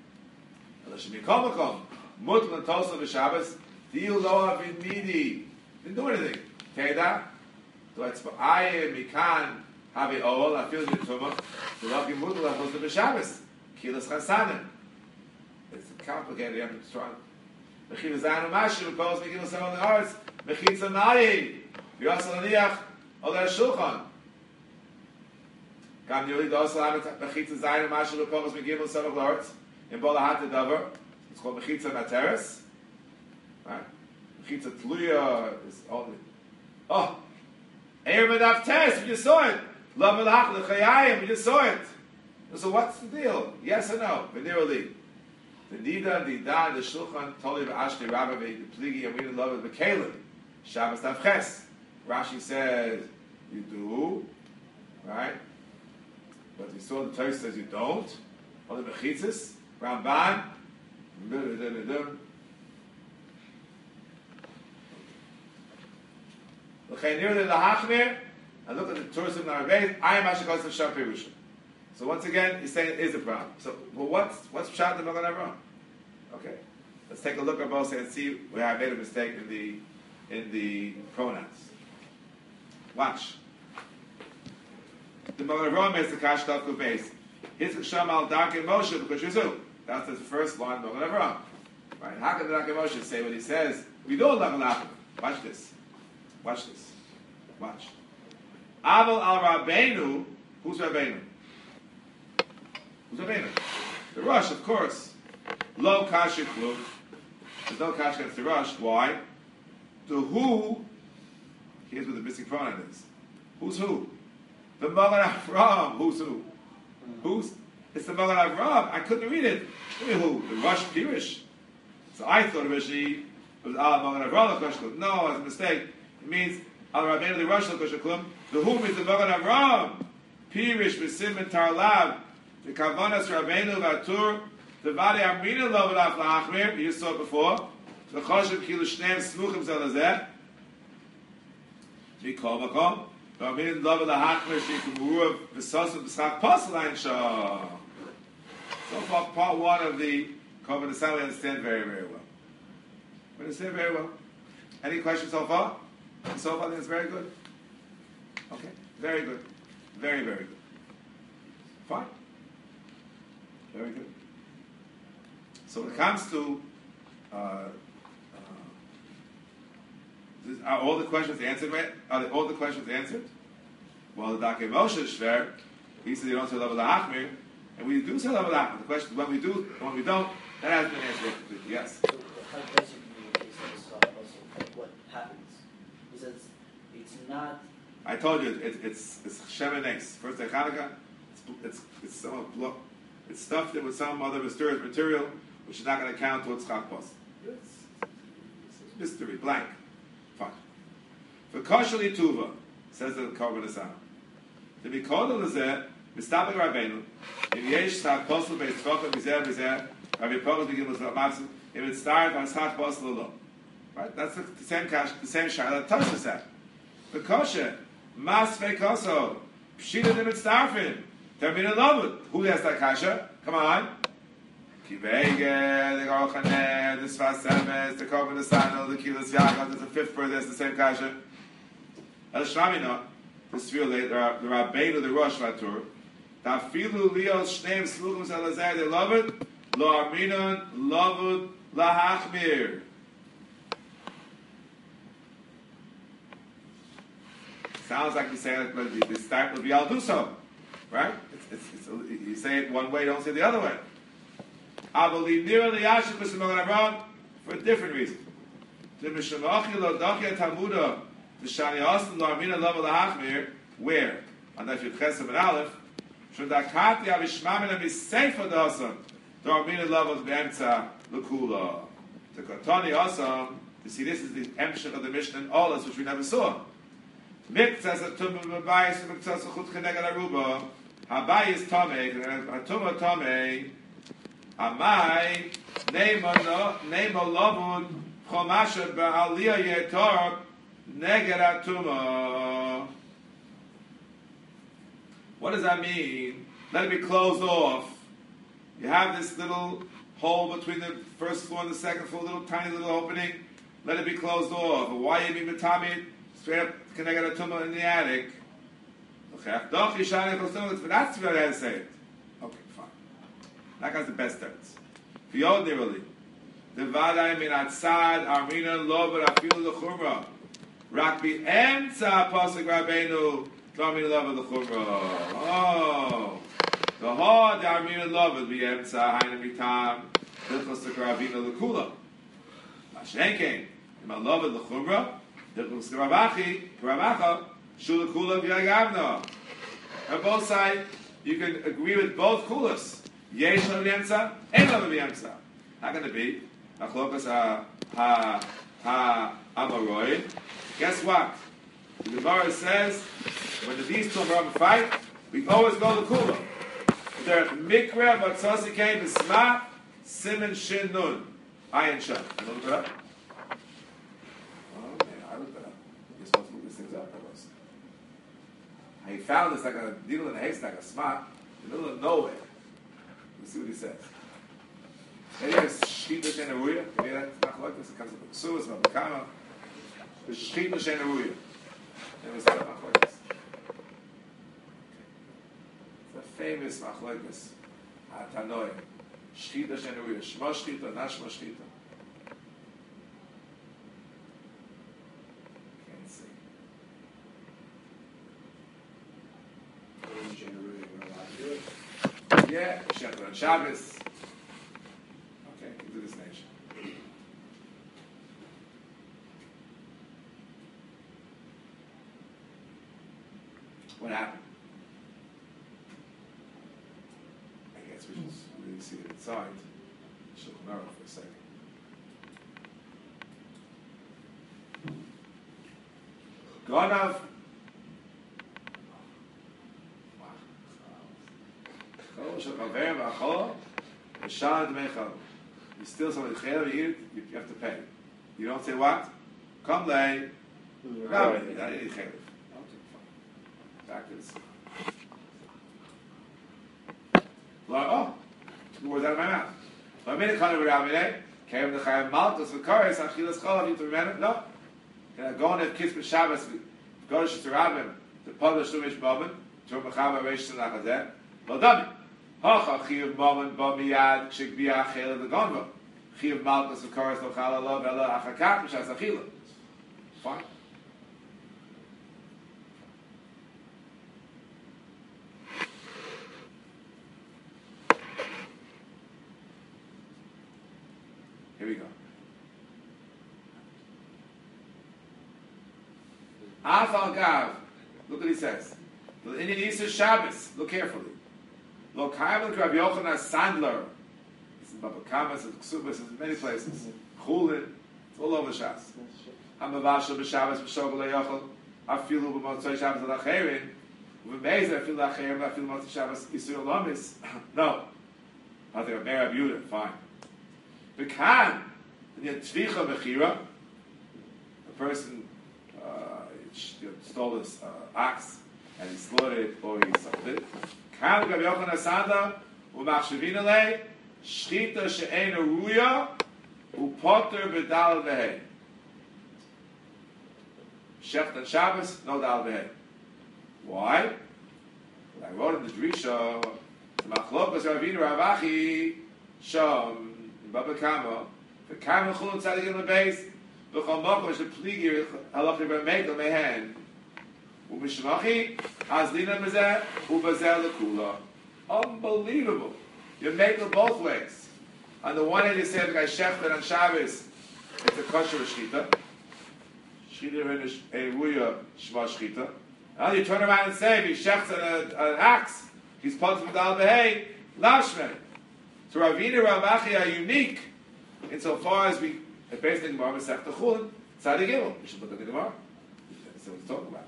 Mut l'tosa v'Shabbos, diu lo avid midi. Didn't do anything. Teda, do it's for aye mikan have oil. I feel the tumah. The lucky mut l'tosa v'Shabbos. Kilas chasanim. It's complicated. You have to try. Mechila zaynu mashim v'kos mechila seven the arts. Mechitza nayi. V'yasal aniach ol shulchan. Kam yoli dosal amet mechitza zaynu mashim v'kos mechila seven the arts. In bola hat the davar. It's called mechitza materes. Right? Mechitza tluya is only. Oh, Eir Medaf Tes, we just saw it. Love Melach L'chayayim, we just saw it. So what's the deal? Yes or no? Venirali. The Nida, the Da, the Shulchan, Toli V'Ashti, Rabbi V'Pligi, and we didn't love it, V'Kalim. Shabbos Tavches. Rashi says, you do, right? But we saw the Torah says you don't. Only Mechitzis, Ramban, and look at the tourism Narabeh, I am Ashikos of Shah Pirusha. So once again, he's saying it is a problem. So, well, what's what's Pshat the Magen Avraham? Okay, let's take a look at both and see where I made a mistake in the in the pronouns. Watch. The Magen Avraham makes the Kash Tavku base. His Ksham al Darke Moshe because Yizu. That's the first line of Magen Avraham. Right? How can the Darke Moshe say what he says? We don't love Lachim. Watch this. Watch this. Watch. Aval al Rabbeinu. Who's Rabbeinu? Who's Rabbeinu? The Rosh, of course. Lo kasha klum. There's no kasha against the Rosh. Why? The who. Here's what the missing pronoun is. Who's who? The Magen Avraham. Who's who? Who's? It's the Magen Avraham. I couldn't read it. Who? The Rosh Pirish. So I thought originally it was Al Magen Avraham Kosh Klum. No, it's a mistake. It means Al Rabbeinu the Rosh Kosh Klum. The whom is the Magen Avraham. Pirish B'Sim and Tarlav. The Kavanas Rabbeinu Vatur. The Vadi Amrina Lo V'Laf La'achmir. You saw it before. The Choshev Kilu Shneim Smuchim Zelazeh. Mikol Makom. The Amrina Lo V'La'achmir Shikumuruv V'Sosim B'Schak Posel Shah. So far, part one of the Kovan Asam we understand very, very well. We understand very well. Any questions so far? So far, I think it's very good. Okay, very good. Very, very good. Fine. Very good. So when it comes to, uh, uh, this, are all the questions answered, right? Are all the questions answered? Well, the Darkei Moshe is Shver, he said you don't say Level Hachmir, and we do say Level Hachmir. The question is when we do, when we don't, that has been answered completely. Yes? So how does you communicate this also what happens? He says it's not. I told you it's it's it's Shem and Nes. First day Hanukkah, it's it's it's some it's stuffed in with some other mysterious material, which is not going to count towards Chakpos. It's, it's mystery, blank. Fine. For Koshali Tuva, says the Korban Asam. To be called on the Zeh, Mistapik Rabbeinu, if Yesh Chakpos based Chokah Bizer Bizer, Rabbi Pogel begin with Matsu, if it starts on Chakpos Lolo. Right? That's the, the same cash, the same shah that Tosha said. The Kosher, Mas Fekoso, Pshita Dim Starfin, Termina Lovud. Who has that kasha? Come on. Kivege, the Gorchaner, the Svasemes, the Korban Asano, the Kilas Yaakov, there's a fifth for this, the same kasha. El Shramina, the Sfir, the Rabbeinu, the Rosh Vatur, Tafilu Leos Shneim Sluchim Salazar, they love it, Lo Arminon, Lovud, Lahachmir. Sounds like you say it, but you start with Yal do so, right? It's, it's, it's, you say it one way, don't say it the other way. I believe near the Yashik was for a different reason. The Mishamachi lo Dakia Talmuda, the Shani Austin lo Armina Lava Lahachmir, where? On that you Chesed and Aleph, Shudakati Avishmamin and Miseifa Dosam, the Armina Lava Bemtza Lukula. The Katani Osam, you see, this is the emshach of the Mishnah and Olas, which we never saw. Miktzas a tumah b'bayis miktzas a chut cheneged aruba. Habayis tomei, a tumah tomei. Amai neima no neima lovud chomasha ba'aliyah yetor Neged atuma. What does that mean? Let it be closed off. You have this little hole between the first floor and the second floor, little tiny little opening. Let it be closed off. Why you mean metamid? Straight up connected atuma in the attic. Okay, doch yishane kostum. That's what I had to say it. Okay, fine. That guy's the best terms. V'yod nirali. The vaday min atzad armina lo v'rafilu l'chumra. Rak bi emtza pasuk rabbeinu tlamin lo v'l'chumra. Oh. The hard armina lo v'emtza hainu mitam d'chos t'karabina l'kula. Mashenken. Im lo v'l'chumra. D'chos t'karabachi. Karabacha. Shul l'kula v'yagavna. On both sides, you can agree with both kulas. Yesh lo v'emtza. Ein lo v'emtza. How can it be? Achlokas ha ha ha amaroi. Guess what? The Gemara says when these two are fight, we always go to kula. They're mikra batzasi came b'sma simin shin nun ayin sham. You look it up. Oh man, I looked it up. You're supposed to look these things up. He found this like a needle in a haystack, a smart, in the middle of nowhere. Let's see what he says. Maybe it's Shchita Shen Aruya. Maybe that's not like this. It comes from the Ksuas, from the Kama. It's Shchita Shen Aruya. Maybe it's not like this. It's a famous machlokes. Hatanoim. Shchita Shen Aruya. Shma Shchita, not Shma Shchita. Can't see. Yeah, Shabbat on Shabbos. Okay, into this nation. What happened? I guess we should really see it inside. Shulchan Aruch for a second. Gonav. You steal something, you eat it, you have to pay. You don't say what? Come lay. No, you don't eat it. Back to this. Oh, two words out of my mouth. I made a kind of rabbi. Came the Chayim Malchus with Kares, Achilas Cholav, you to remember? No. Can I go on and kiss with Shabbos, go to Shittarabim, to publish Shumish Bobin, to Mechama Reish Tanachazeh? Lo Dami. Hacha Chiyav Bobin, Bamiyad, Shikbiya, Chela, the Gonva. Chiyav Malchus with Kares, Lo Chala, Lo Vela, Achakat, Mishas Achila. Fine. Here we go. Afal Gav. Look what he says. The Indian Easter Shabbos. Look carefully. Lo Kaimel Rabbi Yochanan Sandler. It's in Baba Kamas, it's in Ksubas, it's in many places. Chulin. It's all over Shas. Hamavashal b'Shabbos b'Shogol le'Yochel. Afilu b'Motzei Shabbos l'Acherin. U'v'meizer afilu l'Acherin afilu Motzei Shabbos Yisrael Lomis. No. I think Rabbi Yehuda. Fine. Bekan, in the Tvicha Bechira, a person uh, stole his uh, ox and he slaughtered it or he sold it. Kan Rabbi Yochanan Sandler u'machshavin alei shchita she'ein ruya u'poter b'dal v'hei. Shecht on Shabbos, no dal v'hei. Why? I wrote in the Drisha, Machlokas Ravina Ravachi Shom. Baba Kama, the Kama Chulun Tzadikim LeBeis, the Chomokos the Pligir Halachi Bermekel Mehen, Umishmachi Hazlina Mezeh Ubazel Lekula. Unbelievable! You make it both ways. On the one hand, you say the guy Shechted on Shabbos, it's a kosher shchita. Shchita in a ruya shma shchita. Now you turn around and say, if he shechted an axe, he's part of the Dal Behei, Lashmei. So Ravina Ravachi are unique insofar as we, based on the Gemara, Masech Chulin, Tzadi Gimel. We should look at the Gemara. That's what he's talking about.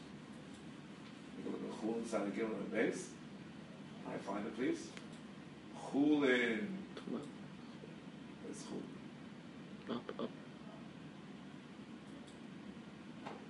We look at Chulin, Tzadi Gimel, and the base. Can I find it, please? Chulin. Where's Chulin? Up, up.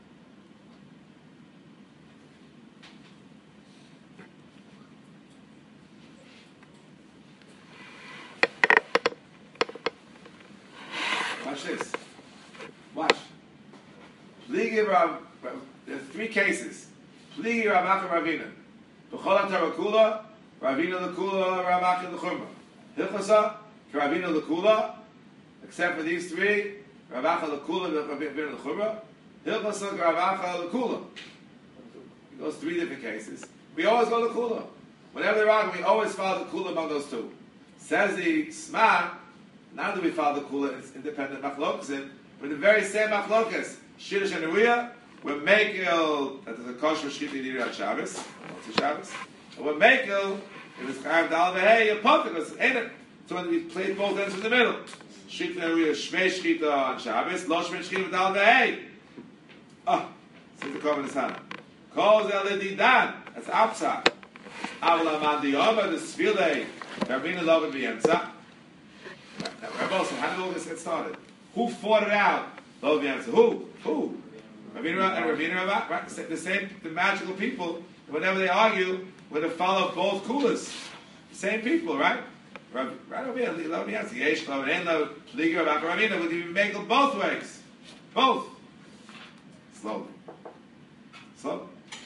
Watch this. Watch. Pligi Rav. There's three cases. Pligi Rav Acha Ravina. B'chol HaTorah Kula, Ravina L'Kula, Rav Acha L'Chumra. Hilchasa, Ravina L'Kula, except for these three, Rav Acha L'Kula, Ravina L'Chumra. Hilchasa, Rav Acha L'Kula. He goes three different cases. We always go L'Kula. Whenever they're arguing, we always follow the Kula among those two. Says the Sma, not that we follow the Kula, it's independent machlokas, but the very same machlokas, Shidduch and Ruya, we're makel, that is a kosher shchita yidira on Shabbos, what's the Shabbos? And we're makel, if it's chayav dal v'hei, you're pumping, because ain't it? So when we played both ends in the middle. Shchita and Ruya, shmei shchita on Shabbos, lo shmei shchita dal v'hei. Oh, says the Kohen Hashanah. Kol zeh l'didan, that's outside. Aval aman diyoma, the svilei, Rabbeinu Lovan v'yemtza. Now, Rabbi Olson, how did all this get started? Who fought it out? Lovan v'yemtza. Who? Who? Rabbeinu and Rabbeinu Rav, right? The same, the magical people. Whenever they argue, we're going to follow both kulas. The same people, right? Right over here, Lovan v'yemtza. Yesh Lovan and Lovan. Pligi Rav Rabbeinu would even make it both ways. Both. Slowly. Slowly.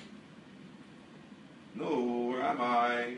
No, where am I?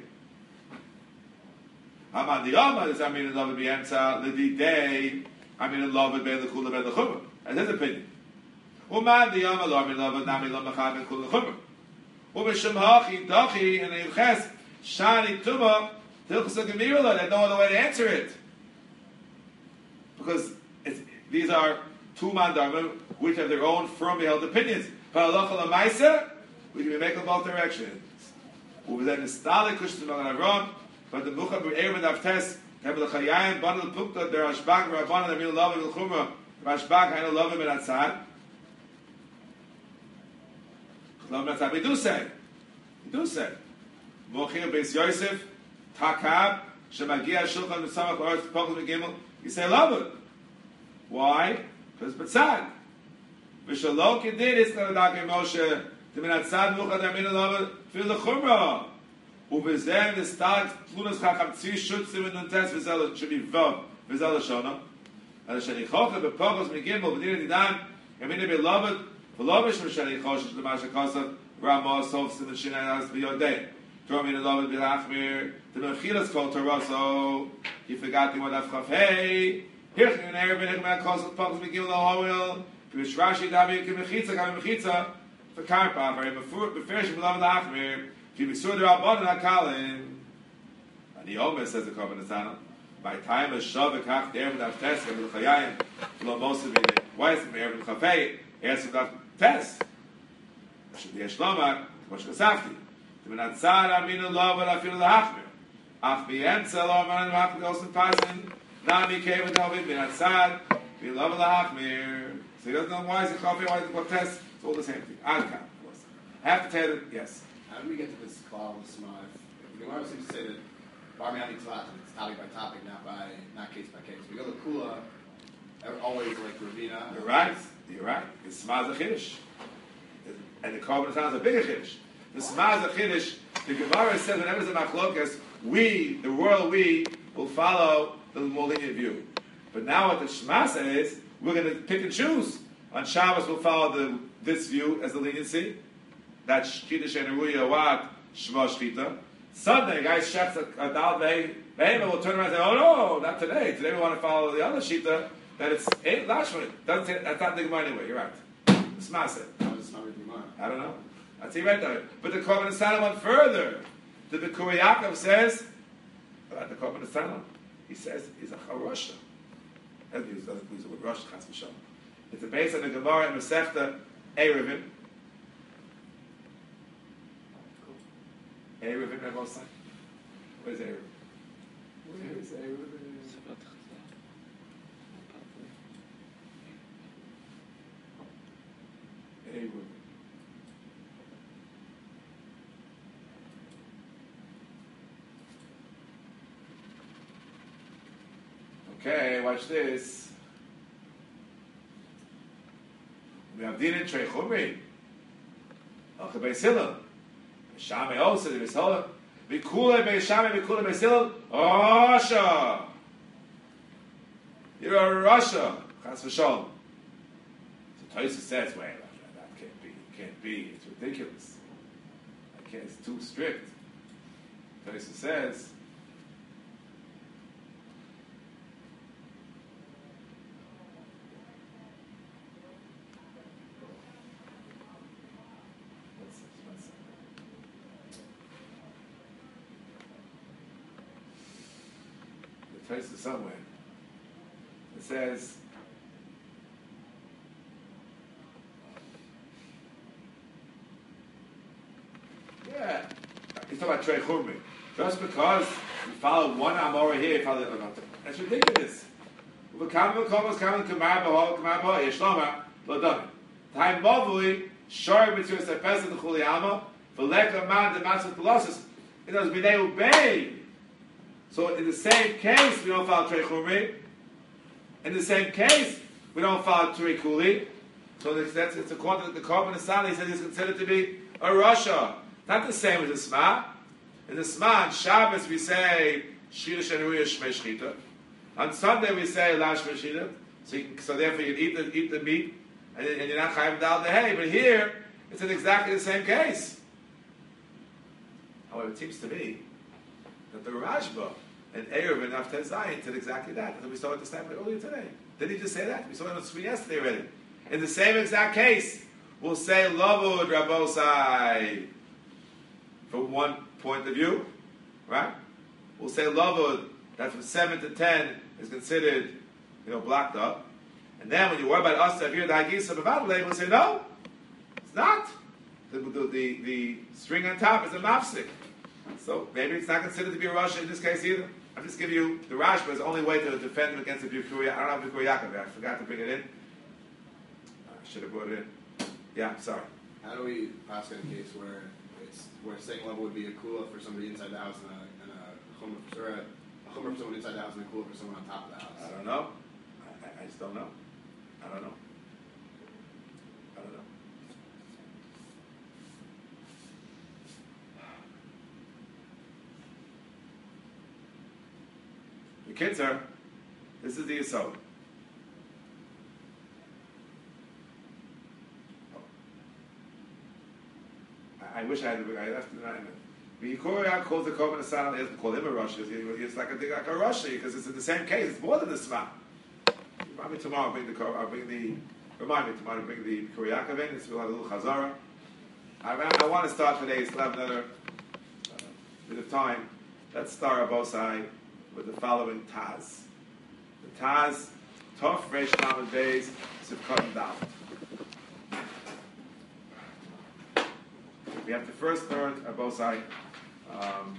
I'm on the Yama, is I mean in love with B'yemtza, L'di day, I mean in love with Ben L'chula Ben L'chumra. That's his opinion. Uman the Yama, lo, I mean in love with Nami lo Mechad Ben L'chula L'chumra. Umeshim Hachi, Dachi, and Yuches, Shani Tuma, Tilchus Gemira, they have no other way to answer it. Because it's, these are two mandarma, which have their own firmly held opinions. But halacha l'maisa, we can make them both directions. But the Mucha B'Erev Avtes, Kevin L'Chayayim, Bana L'Pukta, Der Ashbag, Rabbanan, Amir Lovim L'Chumra, Rashbag, Hainu Lovim Ben Atzad. Lovim Atzad, we do say, we do say, Mochir Beis Yosef, Takab, Shemagia Shulchan B'Samach Oretz Pokul Megimel, you say Lovim. Why? Because B'Tzad. V'Shalok Yedid, it's not a Dake Moshe, T'min Atzad, Mucha, Amir Lovim, Fil L'Chumra. ובזהם נסתלת תלונס חכם צי שוצים ונונטס וזל שבי וב וזל השונה אלא שאני חוכר בפוגוס מגימל בדין הדידן ימיני בלובד ולובש משני חושש למה שכוסף רמה סוף סימן שיני אז ביודע תרומי ללובד בלחמיר תמחילס כל תורסו יפגעתי מוד אף היי היכי ונער בנך מהכוסף פוגוס מגימל להויל פירוש רש"י דבי כמחיצה גם מחיצה וקרפה הרי בפרש בלובד להחמיר If you saw the Rabban and Hakalim, and the Omer says the Kohen Hashanah, by time a Shavak Hach, the Erev Dav Tes, Erev L'Chayayim, Lo Moshe V'Nei, why is it Erev L'Chafei, Erev Dav Tes? Should be a Shlomar, Mosh Kasafti. To be not Tzad, Aminu Lo, but I feel the Hachmir. Ach B'Yemtza, Lo, Man, Hachmir, Gosen Pasin, Nami, Kevin, David, be not Tzad, be Lo, but Hachmir. So he doesn't know why is it Chafei, why is it what Tes? It's all the same thing. Adkan, of course. I have to tell you, yes. How do we get to this klal of Sma? If the Gemara seems to say that Barmiani Tzlat, it's topic by topic, not by not case by case. We go to Kula, always like Ravina. You're right. You're right. It's Sma is a Chiddush. And the Korban Hashanah is a bigger Chiddush. The Sma is a Chiddush. The Gemara says whenever there's a Machlokas, we, the royal we, will follow the more lenient view. But now what the Shema says, we're going to pick and choose. On Shabbos we'll follow the, this view as the leniency. That's Shchita and Ruya what? Shema Shchita. Sunday, guys chefs a dal behemoth will turn around and say, oh no, not today. Today we want to follow the other Shita, that it's eight Lashman. Doesn't say, that's not the Gemara anyway, you're right. The Sma said. How does Sma read the Gemara? I don't know. That's he right there. But the Korban Hashanah went further. The Bikurim Yaakov says, about the Korban Hashanah, he says he's a Charosha. Doesn't use the word Rosh, Chas V'Shalom. It's a base on the Gemara in Masechta Eruvin. Eruvin, Rebbe Osai. Where's Eruvin? Where is Eruvin? Eruvin. Okay, watch this. We have Din and Trei Chumri. Okay, Beis Hillel. Shame also the Beis Hillel. Vikule Beis Shame, Vikule Beis Hillel. Rasha. You're a Rasha. Chas v'sholom. So Tosfos says, wait, that can't be, can't be, it's ridiculous. I can't, it's too strict. Tosfos says, Tosfos somewhere. It says, yeah, he's talking about Trei Chumri. Just because you follow one Amora here, you follow the other. That's ridiculous. Time Mavui, Shor Mitzvah Sepes and Chuliyama, Veleka Man the Matzah Colossus. It does B'nei Ubei. So in the same case, we don't follow Trei Chumri. In the same case, we don't follow Trei Kuli. So that's, it's according to the Korban Asali, he says it's considered to be a Rasha. Not the same as the Sma. In the Sma, on Shabbos we say Shira Shenuya Shmei Shchita. On Sunday we say La Shmei Shchita. So, you can, so therefore you can eat the, eat the meat and, and you're not Chayim Dal Dehei. But here, it's in exactly the same case. However, it seems to me that the Rashba and Erev and Naftet Zayin did exactly that. And we saw it this time earlier today. Didn't he just say that? We saw it on the screen yesterday already. In the same exact case, we'll say Lavud Rabosai from one point of view, right? We'll say Lavud that from seven to ten is considered, you know, blocked up. And then when you worry about us to hear the Hagisa Bavadle, we'll say no, it's not. The, the, the, the string on top is a mafsik. So maybe it's not considered to be a Russia in this case either. I'm just giving you the Rashba is the only way to defend him against the Bikuria. I don't have Bikuria Yaakov. I forgot to bring it in. I should have brought it in. Yeah, sorry. How do we pass in a case where it's where saying level would be a kula for somebody inside the house and a, and a chumrah for, or a, a chumrah for someone inside the house and a kula for someone on top of the house? I don't know. I, I just don't know. I don't know. I don't know. The kids are, this is the Yisod. I, I wish I had, I left it right. V'yikoria calls the Korban Asal, he doesn't call him a Rosh, it's like a, like a Rosh, because it's in the same case, it's more than the Sma. Remind me tomorrow, I'll bring the, I'll bring the, remind me tomorrow to bring the Kuriyakov in, it's we'll have a little Chazara. I, I want to start today, still have another uh, bit of time. Let's start Abosai with the following Taz. The Taz, Tov Reish Lamed Beis, Sivkot Dal. We have to first learn Abosai. Um,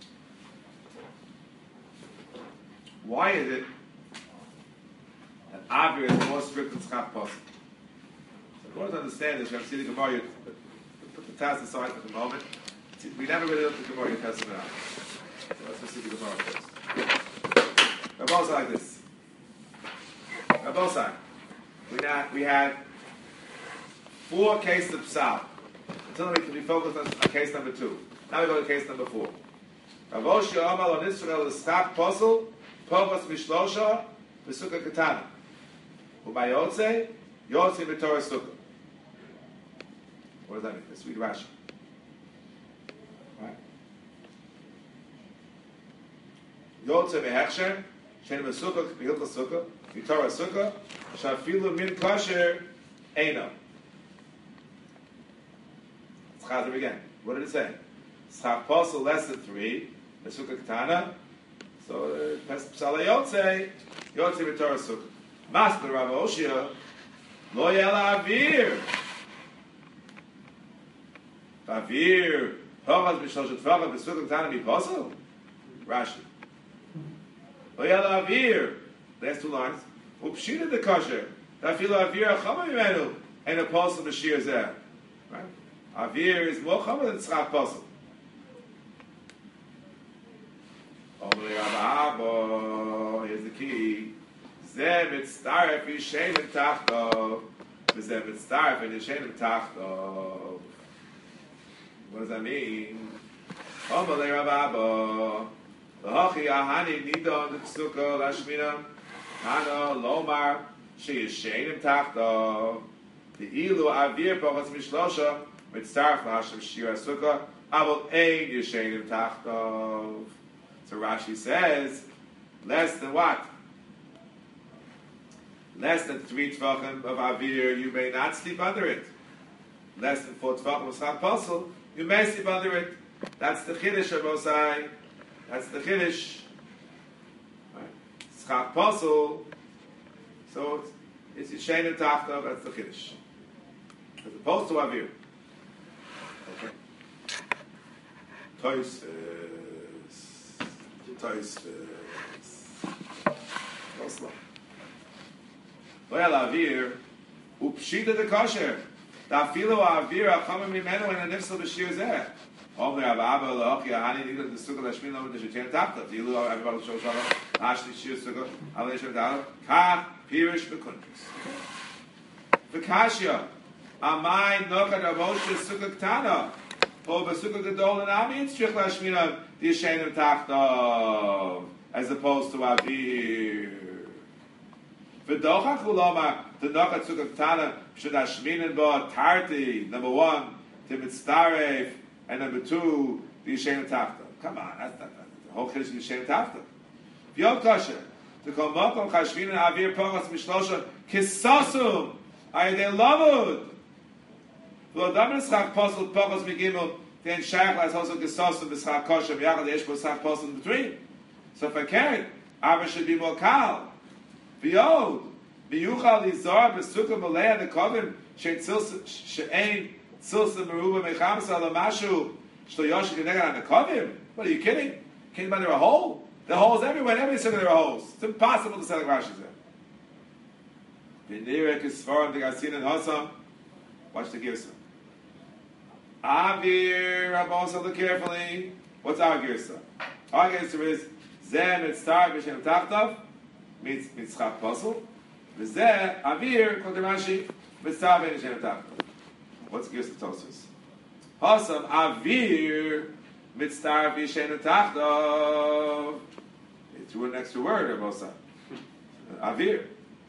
why is it that Avir is more strict than Tzchak Posel? So in order to understand this, we have to see the Gemara. You put the Taz aside for the moment. We never really looked at the Gemara Testament out. So let's just see the Gemara first. Abosai like this. Abosai. We had, we had four cases of Psal. Until we can be focused on, on case number two. Now we go to case number four. Ravoshi Omal on Israel is Tzchak Posel, Pogos Mishlosha, Pesukah Katana. Ubayotze, Yotze B'Torah Sukkah. What does that mean? Let's read Rashi. Right? Yotze B'Hechsher, Shen B'Sukkah, B'Hilchah Sukkah, B'Torah Sukkah, Shafilu Min Kosher, Eino. Chazer again. What did it say? Tzchak Posel less than three, Pesukah Katana. So Psala Yotze, Yotze B'Torah Sukkah. Master Rav Oshia, Lo Yela Avir. Avir, Pogaz B'Shlosh Tefachah Pesukah Katana Mi Posel. Rashi. Lo Yela Avir. Last two lines. Upshita the kosher. Afilu Avir Achama Mimenu. And a Posel B'Shir Zeh. Right? Avir is more chama than Tzchak Posel. Omri Rabba Abba, here's the key. Zeh mitztaref yishenim tachto. Zeh mitztaref yishenim tachto. What does that mean? Omri Rabba Abba, L'hochi ahani nidon tzukah lashmina. Hano lomar sheyishenim tachto the ilu avir pachas mishlosha mitzarf l'Hashem shir sukkah avol ein yishenim tachto. So Rashi says less than what? Less than three tvachim of avir, you may not sleep under it. Less than four tvachim of schach posel, you may sleep under it. That's the chiddush of Osai. That's the chiddush. Schach posel. So it's yishenim tachto. That's the chiddush. As opposed to avir. Okay. Tois. Tois. Tois. Well, avir, upshita the kosher. Da filo avir achama mimenu and a nifsel b'shir zeh. Omer avava lochi ahani nigla the sukkah lashmin lo d'shetem tapta. Dilu avir bal shoshava ashli shir sukkah alei shem dal ka pirish b'kuntis. V'kashya amai nokad avoshe sukkah ktana. O b'sukkah gadol and ami it's trich lashmin the yishenim tapta as opposed to avir. V'docha kuloma the nokat sukkah tana should hashminin bo tarti number one to mitzdaref and number two the yishenim tafta. Come on, that's not the whole chiddush of yishenim tafta. V'yod kosher to kol mokom chashminin avir pogos mishlosha kisosum ayidei lamud v'odam l'schach posel pogos migimel then shayach las also kisosum b'schach kosher v'yachad yesh bo schach posel in between. So if I can't, Abba should be more kal. Behold, miyuchal izar b'sukkah malei the kovim she'ein tzilsa meruba mechamsa ala mashu shlo yoshik v'negad on the kovim. What are you kidding? Can't find there a hole? There are holes everywhere. Every sukkah there are holes. It's impossible to say like Rashi said. V'nirek is svarim d'gasin and hosam. Watch the girsa. Avir, Rabban, look carefully. What's our girsa? Our girsa is zeh mitztar b'shem tachtav means mitzchak posel. V'zeh avir kol Rashi mitztar b'shem tachtav. What's girsa Tosfos? Hosam avir mitztar b'shem tachtav. They threw an extra word, Rabban. Avir.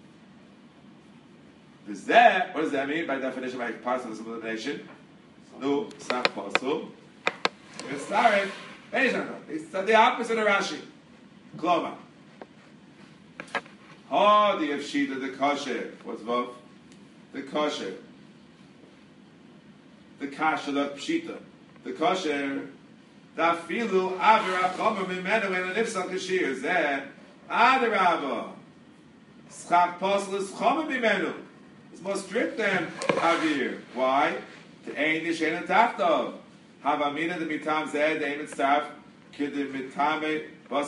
V'zeh, what does that mean by definition, by partial elimination? No, tzach posel. Mitztar b'shem tachtav. It's the opposite of Rashi. Kloma. Oh, the Efshita, the kosher. What's Vav? The kosher. The kasha, the pshita. The kosher. Da filu avir achomer mimenu and an ifsal kashir. Zeh. Adarabah. Schach posel is chomer mimenu. It's more strict than avir. Why? To ein nishen and tachtov. Havamina the mitam zeh, the ein mitzaf. Kid the mitame.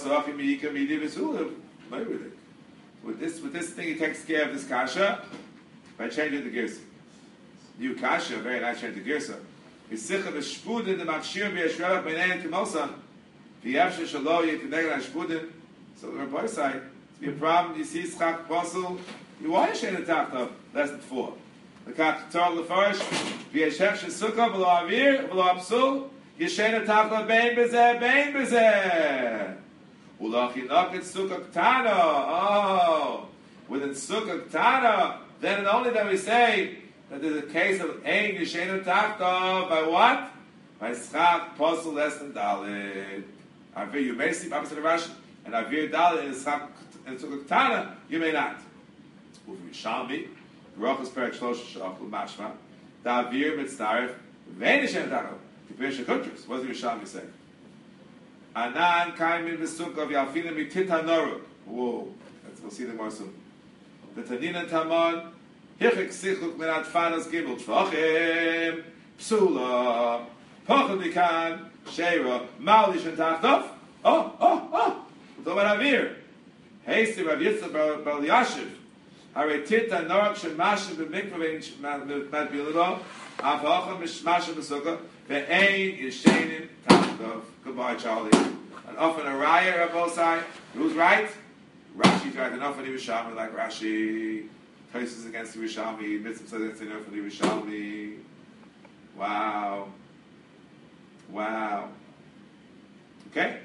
With this, with this thing, he takes care of this kasha by changing the girsa. New kasha, very nice change the girsa. V'sicha v'shpudin the machshir v'yashreach b'nein k'mosan v'yavshe shalo yitnegel ha'shpudin. So the Rabbi say, it's be a problem. You see schach posel, you want to change the tachtav lesson four. The kach tor lefarish v'yashech shesukkah v'lo avir v'lo absul yishen tachtav bein b'zeh bein b'zeh. Ulachi nakit sukkah ktana. Oh, within sukkah ktana, then and only then we say that there's a case of ein yishenu tachta by what? By schach posel less than dalit. Avir you may sleep opposite of Rashi, and avir dalit in schach in sukkah ktana you may not. Uvi Yishalmi, Rochus perek shlosh shachul mashma, da avir mitzdaref vein yishenu tachta. Compare shekutris. What does the Yishalmi say? Anan kaimin v'sukkah v'yalfinim mitita noru. Whoa, let's we'll see them more soon. The Tanina Taman, hichik sichuk minat fanas gimel tvachim, psula, pochel dikan, sheira, malish and tachtov. Oh, oh, oh. It's all about Avir. Hasty Rav Yitzchak Bar Yashiv. Hare tita norak shemashiv b'mikvavein matbililo, avacham mishmashiv v'sukkah, ve'ein yishenim tachtov. Goodbye, Charlie. And often a raya of both sides. Who's right? Rashi's right. And often the Yerushalmi like Rashi. Places against the Yerushalmi. Mitzvah says against the Yerushalmi. Wow. Wow. Okay?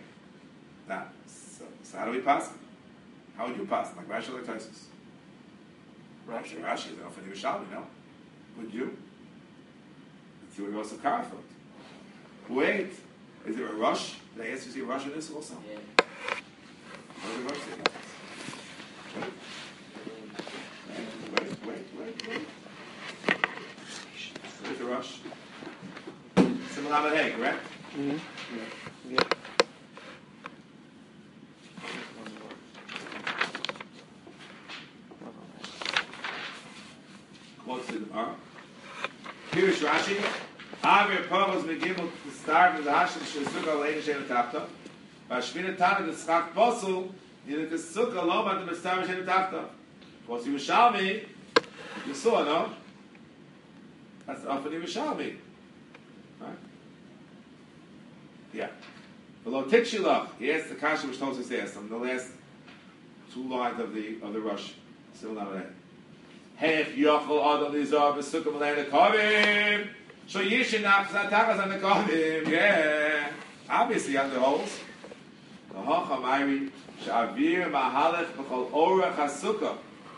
Now, so, so how do we pass? How would you pass? Like Rashi like Taisus? Rashi, Rashi is off in the Yerushalmi, no? Would you? Let's see what Rosh Kara thought. Wait, is there a rush? Did I ask you to see a rush in this also? Yeah. What does the rush say? Wait, wait, wait, wait, wait. Where's the rush? Simon Lamed Hey, correct? Mm-hmm. Yeah. Yeah. Quotes the Gemara. Here's Rashi. Avir Pavos Megimel to start with the Hashem Shesuka Leina Shem Tachta. Vashvina Tana the Schach Posel Yidek Suka Loma the Mestar Shem Tachta. Quotes Yerushalmi. You saw, no? That's often Yerushalmi. Right? Yeah. Below Tikshilach, he asked the Kasha which told us asked him, the last two lines of the of the rush. Still not there. Hech yochel adam lizar b'sukkah malay nekavim. So yishinach zatachas on the kavim. Yeah. Obviously on the holes. The hocha mayri shavir mahalech b'chol orach hasukkah.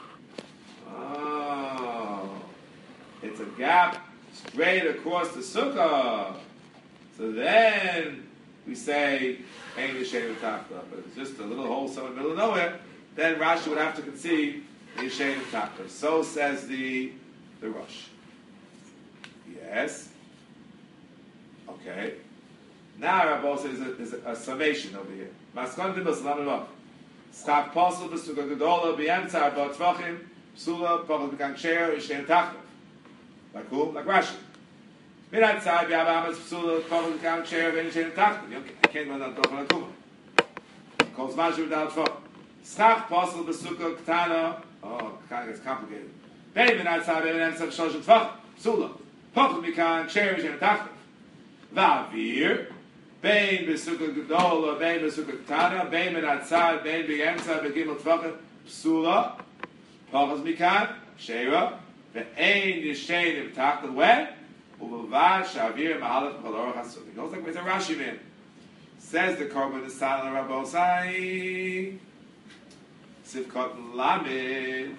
Oh. It's a gap straight across the sukkah. So then we say ain't yishein v'tachta. But if it's just a little hole somewhere in the middle of nowhere, then Rashi would have to concede Yishein V'tachta. So says the the Rosh. Yes. Okay. Now Rabbi says there's a, a summation over here. Maskon Dibas Lamavak. Schach Posel B'Sukkah Gedola B'Yemtzar B'Tvachim Psula Pachas B'Kan Ksher Yishein V'tachta. Like who? Like Rashi. Minat Tzai B'Yab Amas Psula Pachas B'Kan Ksher Yishein V'tachta. I can't go down to Tochon HaKuma. Calls Mashu V'Dal Tvach. Schach Posel B'Sukkah Ktana. Oh, it's complicated. Bein Minat Tzai B'Yab Amas Psula Tvach Psula Pachas B'Kan Ksher Yishein V'tachta. Va'avir Bein B'Sukkah Gedola Bein B'Sukkah Ktana Bein Minat Tzai Bein B'Yemtzar B'Gimel Tvachim Psula Pachas B'Kan Ksher Ve'ein Yishein V'tachta. When? U'B'Vad Shavir Mahalach B'Chol Orach HaSukkah. It goes like it's a Rashi man. Says the Korban the Sal Rabbosai Sivkot Lamed.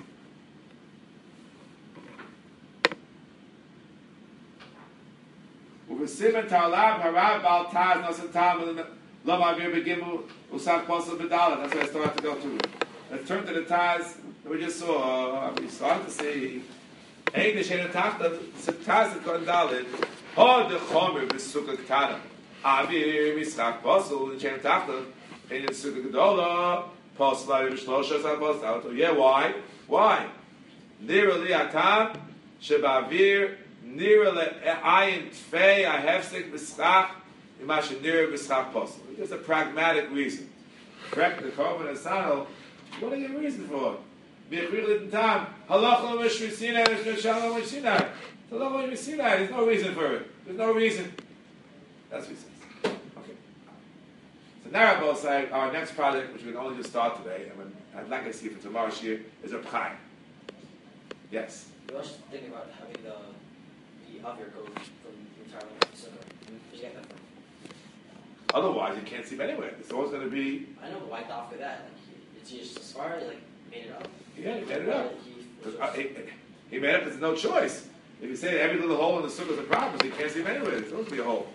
Uvesimen Tarlab Harav Bal Taz Nosan Tam Lo Mavir Begimu Usach Posel Bedalet. That's what I still have to go to. Let's turn to the Taz that we just saw. We started to see Ein Yishein V'tachta Taz Sivkot Dalet Ho De Chomer B'Sukkah Ktana Avir Mischach Posel Yishein V'tachta Ein Sukkah Gedola Posel Avir B'Shlosha Sach Posel. Yeah, why? Why? Nira Li Atam Shebavir Nira le'ayin tfei ahefsek b'schach imashe nira b'schach posel. There's a pragmatic reason. Correct the Korban Asano. What are your reason for? B'chir l'tam halacha v'shvisinai v'shveshalom v'shinai. Halacha v'shvisinai. There's no reason for it. There's no reason. That's what he says. Okay. So now Rabbi say our next project, which we can only just start today, and when, I'd like to see for tomorrow's year, is a Chaim. Yes. You also thinking about having the the Avir go from the entire length of the Sukkah. Where'd you get that from? Otherwise, you can't see him anywhere. It's always going to be. I know, but why after that? Like, it's just as far as like made it up. Yeah, he made it up. He, was Uh, he, he made up. There's no choice. If you say every little hole in the sukkah is a problem, so you can't see him anywhere. There's supposed to be a hole.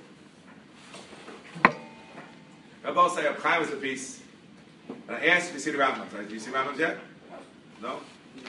Rabbi say Reb Chaim was a piece. And I asked if you see the Rambam. Right? Do you see Rambam yet? No.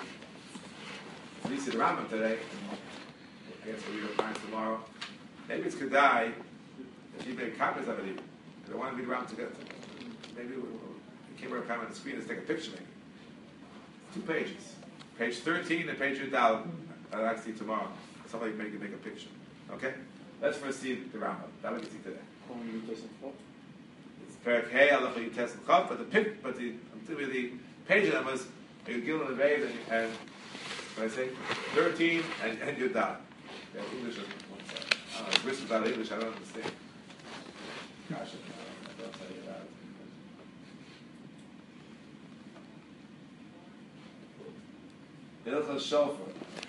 So you see the Rambam today. I guess we'll read Reb Chaim tomorrow. Maybe it's Kedai. If you make copies of it, even. Because I want to read Rambam together. Maybe we came Reb Chaim on the screen and take a picture. Maybe. Two pages. Page thirteen and page Yudal. I'll ask you tomorrow. Somebody make make a picture. Okay? Let's first see the Rambam. That we can see today. It's Perak Hey, Allah for Yutes and Chav, but the pic, but the I'm telling you the page numbers are Gilon and Veid and, and what I say? Thirteen and, and Yudal. Yeah, English is one side. I don't know, without English, I don't understand. Gosh, I don't tell you about it. Hilchos Shofar.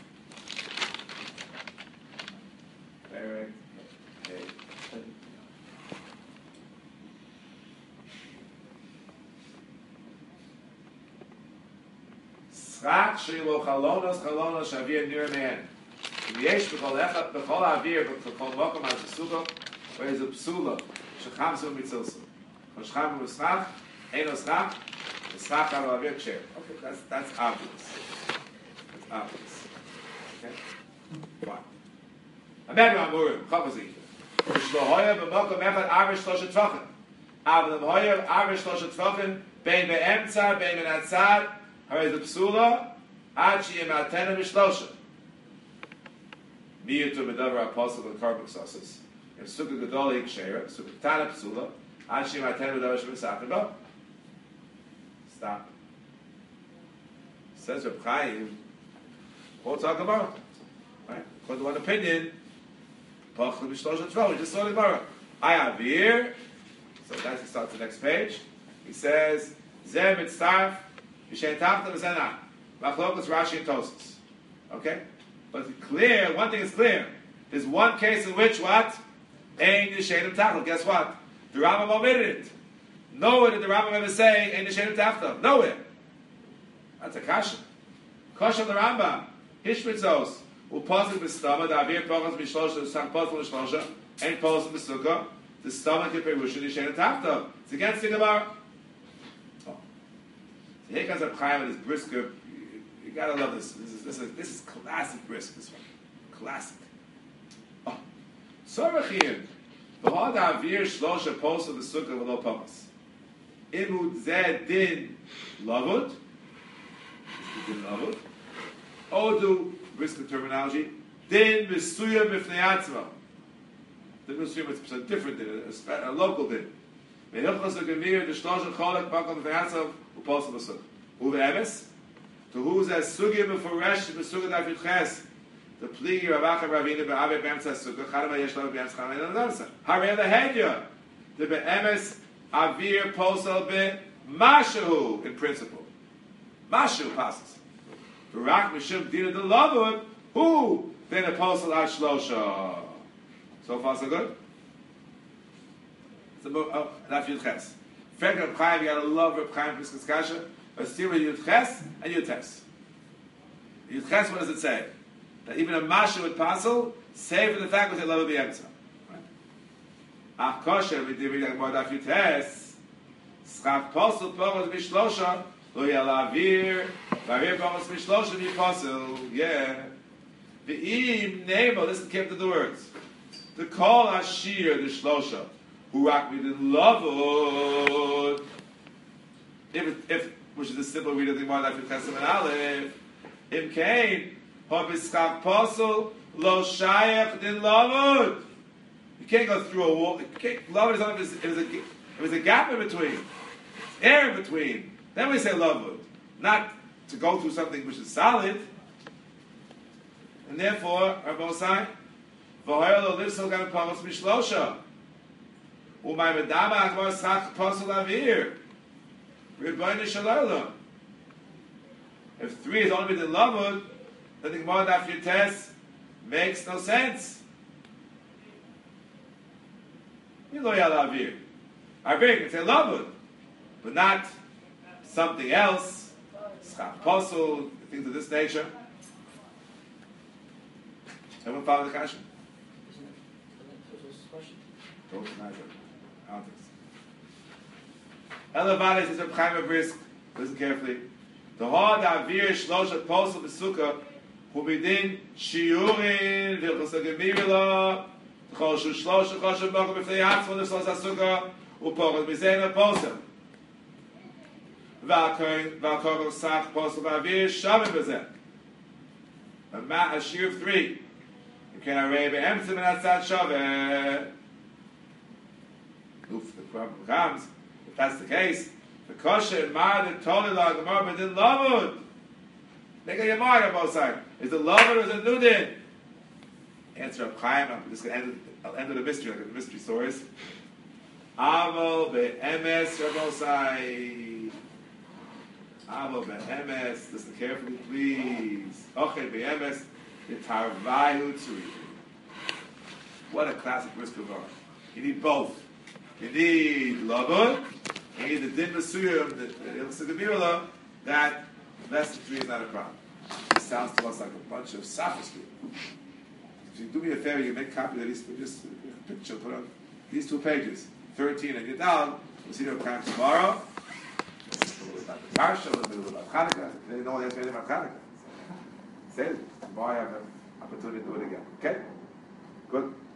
Perak Hey. Schach shelo chalonos chalonos shavir nir me'en. V'yesh b'chol echad b'chol avir b'chol mokom az besugo v'ez psula shechamsu mitzilsu. Shecham v'schach eno schach v'schach al avir ksher. Okay, that's that's obvious. That's obvious. Okay, fine. Amenu amurim chavazik. Shlohoya b'mokom echad avir shlosha tefachim. Avol b'hoya avir shlosha tefachim bein be'emtza bein be'natzad. Hare the psula, ad sheyimatena mishlosha. Miyutu medavar apostle and carbon sauces. If sukkah gadol ikshera, sukkah tana psula, ad sheyimatena medavar shemesachim bo. Stop. Says Reb Chaim, we'll talk about it. Right? According to one opinion, pachli mishlosha tvah. We just saw the Gemara. I have here. So that's he starts the next page. He says, Zeh mitzarf. Machlokas Rashi and Tosfos. Okay? But it's clear, one thing is clear. There's one case in which what? Ein Yishenim Tachel. Guess what? The Rambam omitted it. Nowhere did the Rambam ever say Ein Yishenim Tachel. Nowhere. That's a kasha. Kasha the Rambam. Hishmitzos. Upozit b'stama. The Avir Pochas b'shlosha. The Sang Pochas b'shlosha. Ein Pochas b'sukkah. The stomach is Perushin Yishenim Tachel. It's against the Gemara. Here comes Reb Chaim with his brisker. You, you gotta love this. This is, this is, this is classic brisk, this one. Classic. Oh. Sorachim. V'hod ha'avir shlosha posa v'sukkah v'lo pomas. Imud zeh din lavud. Din lavud. Odu, brisker terminology. Din v'suya b'fnei atzma. Din v'suya is a different din, a, a local din. V'hilchos ha'gevir the shlosha cholek bakom b'fnei atzma. Uposel b'sukkah. Uve'emes, to who's as sugi b'foresh b'sukkah daf yitches, the pligi Ravacha Ravina be'ave b'emtza sukkah, chadam ha'yesh lo b'emtza chadam ha'yesh lo b'emtza. Harei lehedya, the be'emes avir posel be'mashahu, in principle. Mashu passes. V'rak mishum dina de lavud, who? Then a posel ad shlosha. So far so good? It's a oh, daf yitches. Frank Reb Chaim, you gotta love Reb Chaim Piskas Kasha. But still with Yudches and Yudches. Yudches, what does it say? That even a Masha would passel, save for the fact that they love the Emtza. Ach kosher, we did read more daf Yudches. Schach posel poros mishlosha, lo yalavir, varir poros mishlosha vi posel. Yeah. Ve'im nemo, listen carefully to the words. The kol hashir, the shlosha. Who rock me the lavud. If, if, which is a simple reading of the Gemara after Chesed and Aleph, if came, hobiskach posel lo shayach din lavud. You can't go through a wall. Lavud is only if there's a, if there's a gap in between, air in between. Then we say lavud, not to go through something which is solid. And therefore, Rabosai, v'hoyel lo livsol gam paros mishlosha. Umay medama akvar schach posel avir. Rebbeinu Shalom. If three is only within lavud, then the Gemara daf Yutes makes no sense. You lo yal avir. Avir can say lavud, but not something else. Schach posel, things of this nature. Everyone follow the kasha? Isn't it? Isn't it question? Don't deny it. I don't think so. Elevade says Reb Chaim Brisk. Listen carefully. The hard avir shlosha posel b'sukkah hu b'din shiurin v'ilchos ha'gemirila chol shu shlosha chol shu b'okah b'fnei atzmo l'fsos ha'sukkah u'pochot mizena posel v'al sach posel v'avir shavim b'zeh. A ma a shir of three. You can array be'emtzim and atzad shaveh. Oof, the problem comes. If that's the case, the kosher and mar the tolila gemara but didn't lavud. Make a yamar on both sides. Is it lavud or is it nudin? Answer of Chaim. I'm just going to end. I'll end with a mystery, like the mystery stories. Aval be'emes rabosai. Aval be'emes. Listen carefully, please. Okay, be'emes. Yitarvayu tzuri. What a classic brisk gemara. You need both. You need lavud. You need the din masuyim, the ilsa gemirla, that less than three is not a problem. It sounds to us like a bunch of sophistry. If you do me a favor, you make a copy of these, just a picture, put on these two pages, thirteen and Yudal. We'll see you again tomorrow. A little bit about the Parsha, a little bit about Hanukkah. They didn't know what they have to say about Hanukkah. Say it. Tomorrow I have an opportunity to do it again. Okay? Good.